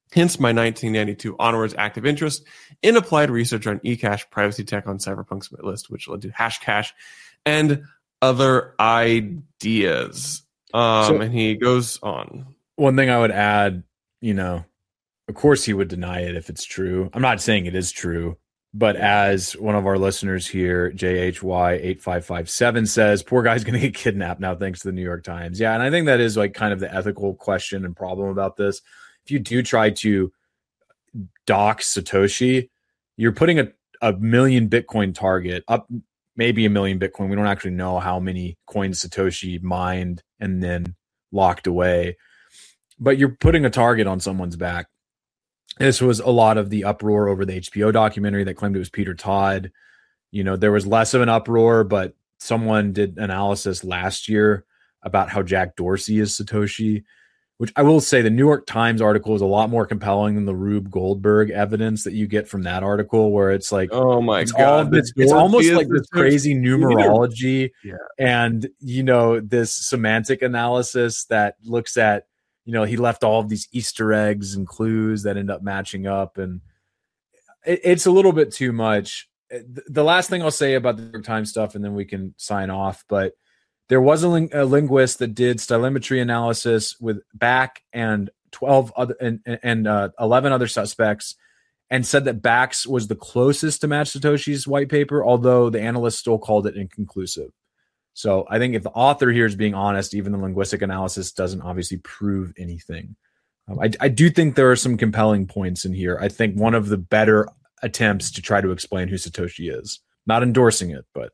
Hence my nineteen ninety-two onwards active interest in applied research on eCash privacy tech on Cypherpunk's list, which led to Hashcash and other ideas. Um, so, and he goes on.
One thing I would add, you know, of course he would deny it if it's true. I'm not saying it is true, but as one of our listeners here, J H Y eight five five seven says, poor guy's going to get kidnapped now thanks to the New York Times. Yeah, and I think that is like kind of the ethical question and problem about this. If you do try to dox Satoshi, you're putting a, a million Bitcoin target up, maybe a million Bitcoin. We don't actually know how many coins Satoshi mined and then locked away, but you're putting a target on someone's back. This was a lot of the uproar over the H B O documentary that claimed it was Peter Todd. You know, there was less of an uproar, but someone did analysis last year about how Jack Dorsey is Satoshi, which I will say the New York Times article is a lot more compelling than the Rube Goldberg evidence that you get from that article, where it's like,
oh my
it's
God,
all this, it's almost like this crazy
Satoshi.
numerology
Yeah.
and, you know, this semantic analysis that looks at, you know, he left all of these Easter eggs and clues that end up matching up. And it, it's a little bit too much. The last thing I'll say about the New York Times stuff, and then we can sign off, but there was a, ling- a linguist that did stylometry analysis with Back and twelve other and, and uh, eleven other suspects, and said that Bax was the closest to match Satoshi's white paper, although the analyst still called it inconclusive. So I think if the author here is being honest, even the linguistic analysis doesn't obviously prove anything. Um, I, I do think there are some compelling points in here. I think one of the better attempts to try to explain who Satoshi is. Not endorsing it, but.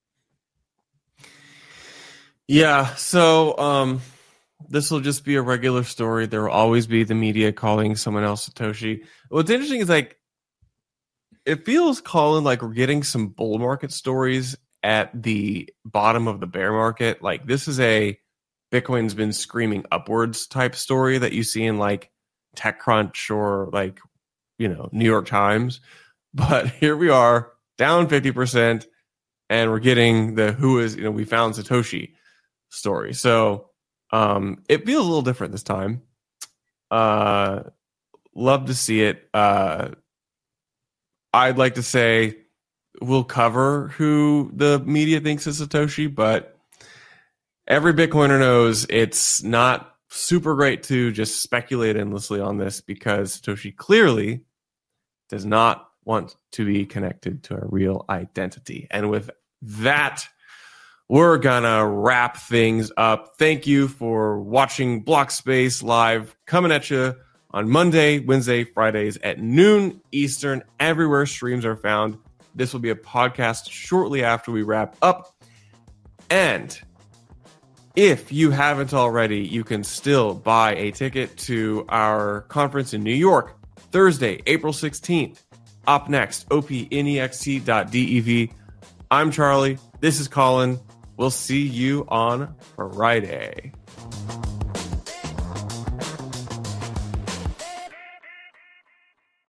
Yeah, so um, this will just be a regular story. There will always be the media calling someone else Satoshi. What's interesting is like, it feels, Colin, like we're getting some bull market stories at the bottom of the bear market. Like this is a Bitcoin's been screaming upwards type story that you see in like TechCrunch or like, you know, New York Times. But here we are down fifty percent and we're getting the who is, you know, we found Satoshi story. So um, it feels a little different this time. Uh, love to see it. Uh, I'd like to say we'll cover who the media thinks is Satoshi, but every Bitcoiner knows it's not super great to just speculate endlessly on this because Satoshi clearly does not want to be connected to a real identity. And with that, we're gonna wrap things up. Thank you for watching Blockspace Live, coming at you on Monday, Wednesday, Fridays at noon Eastern, everywhere streams are found. This will be a podcast shortly after we wrap up. And if you haven't already, you can still buy a ticket to our conference in New York, Thursday, April sixteenth. Up next, O P next dot dev. I'm Charlie. This is Colin. We'll see you on Friday.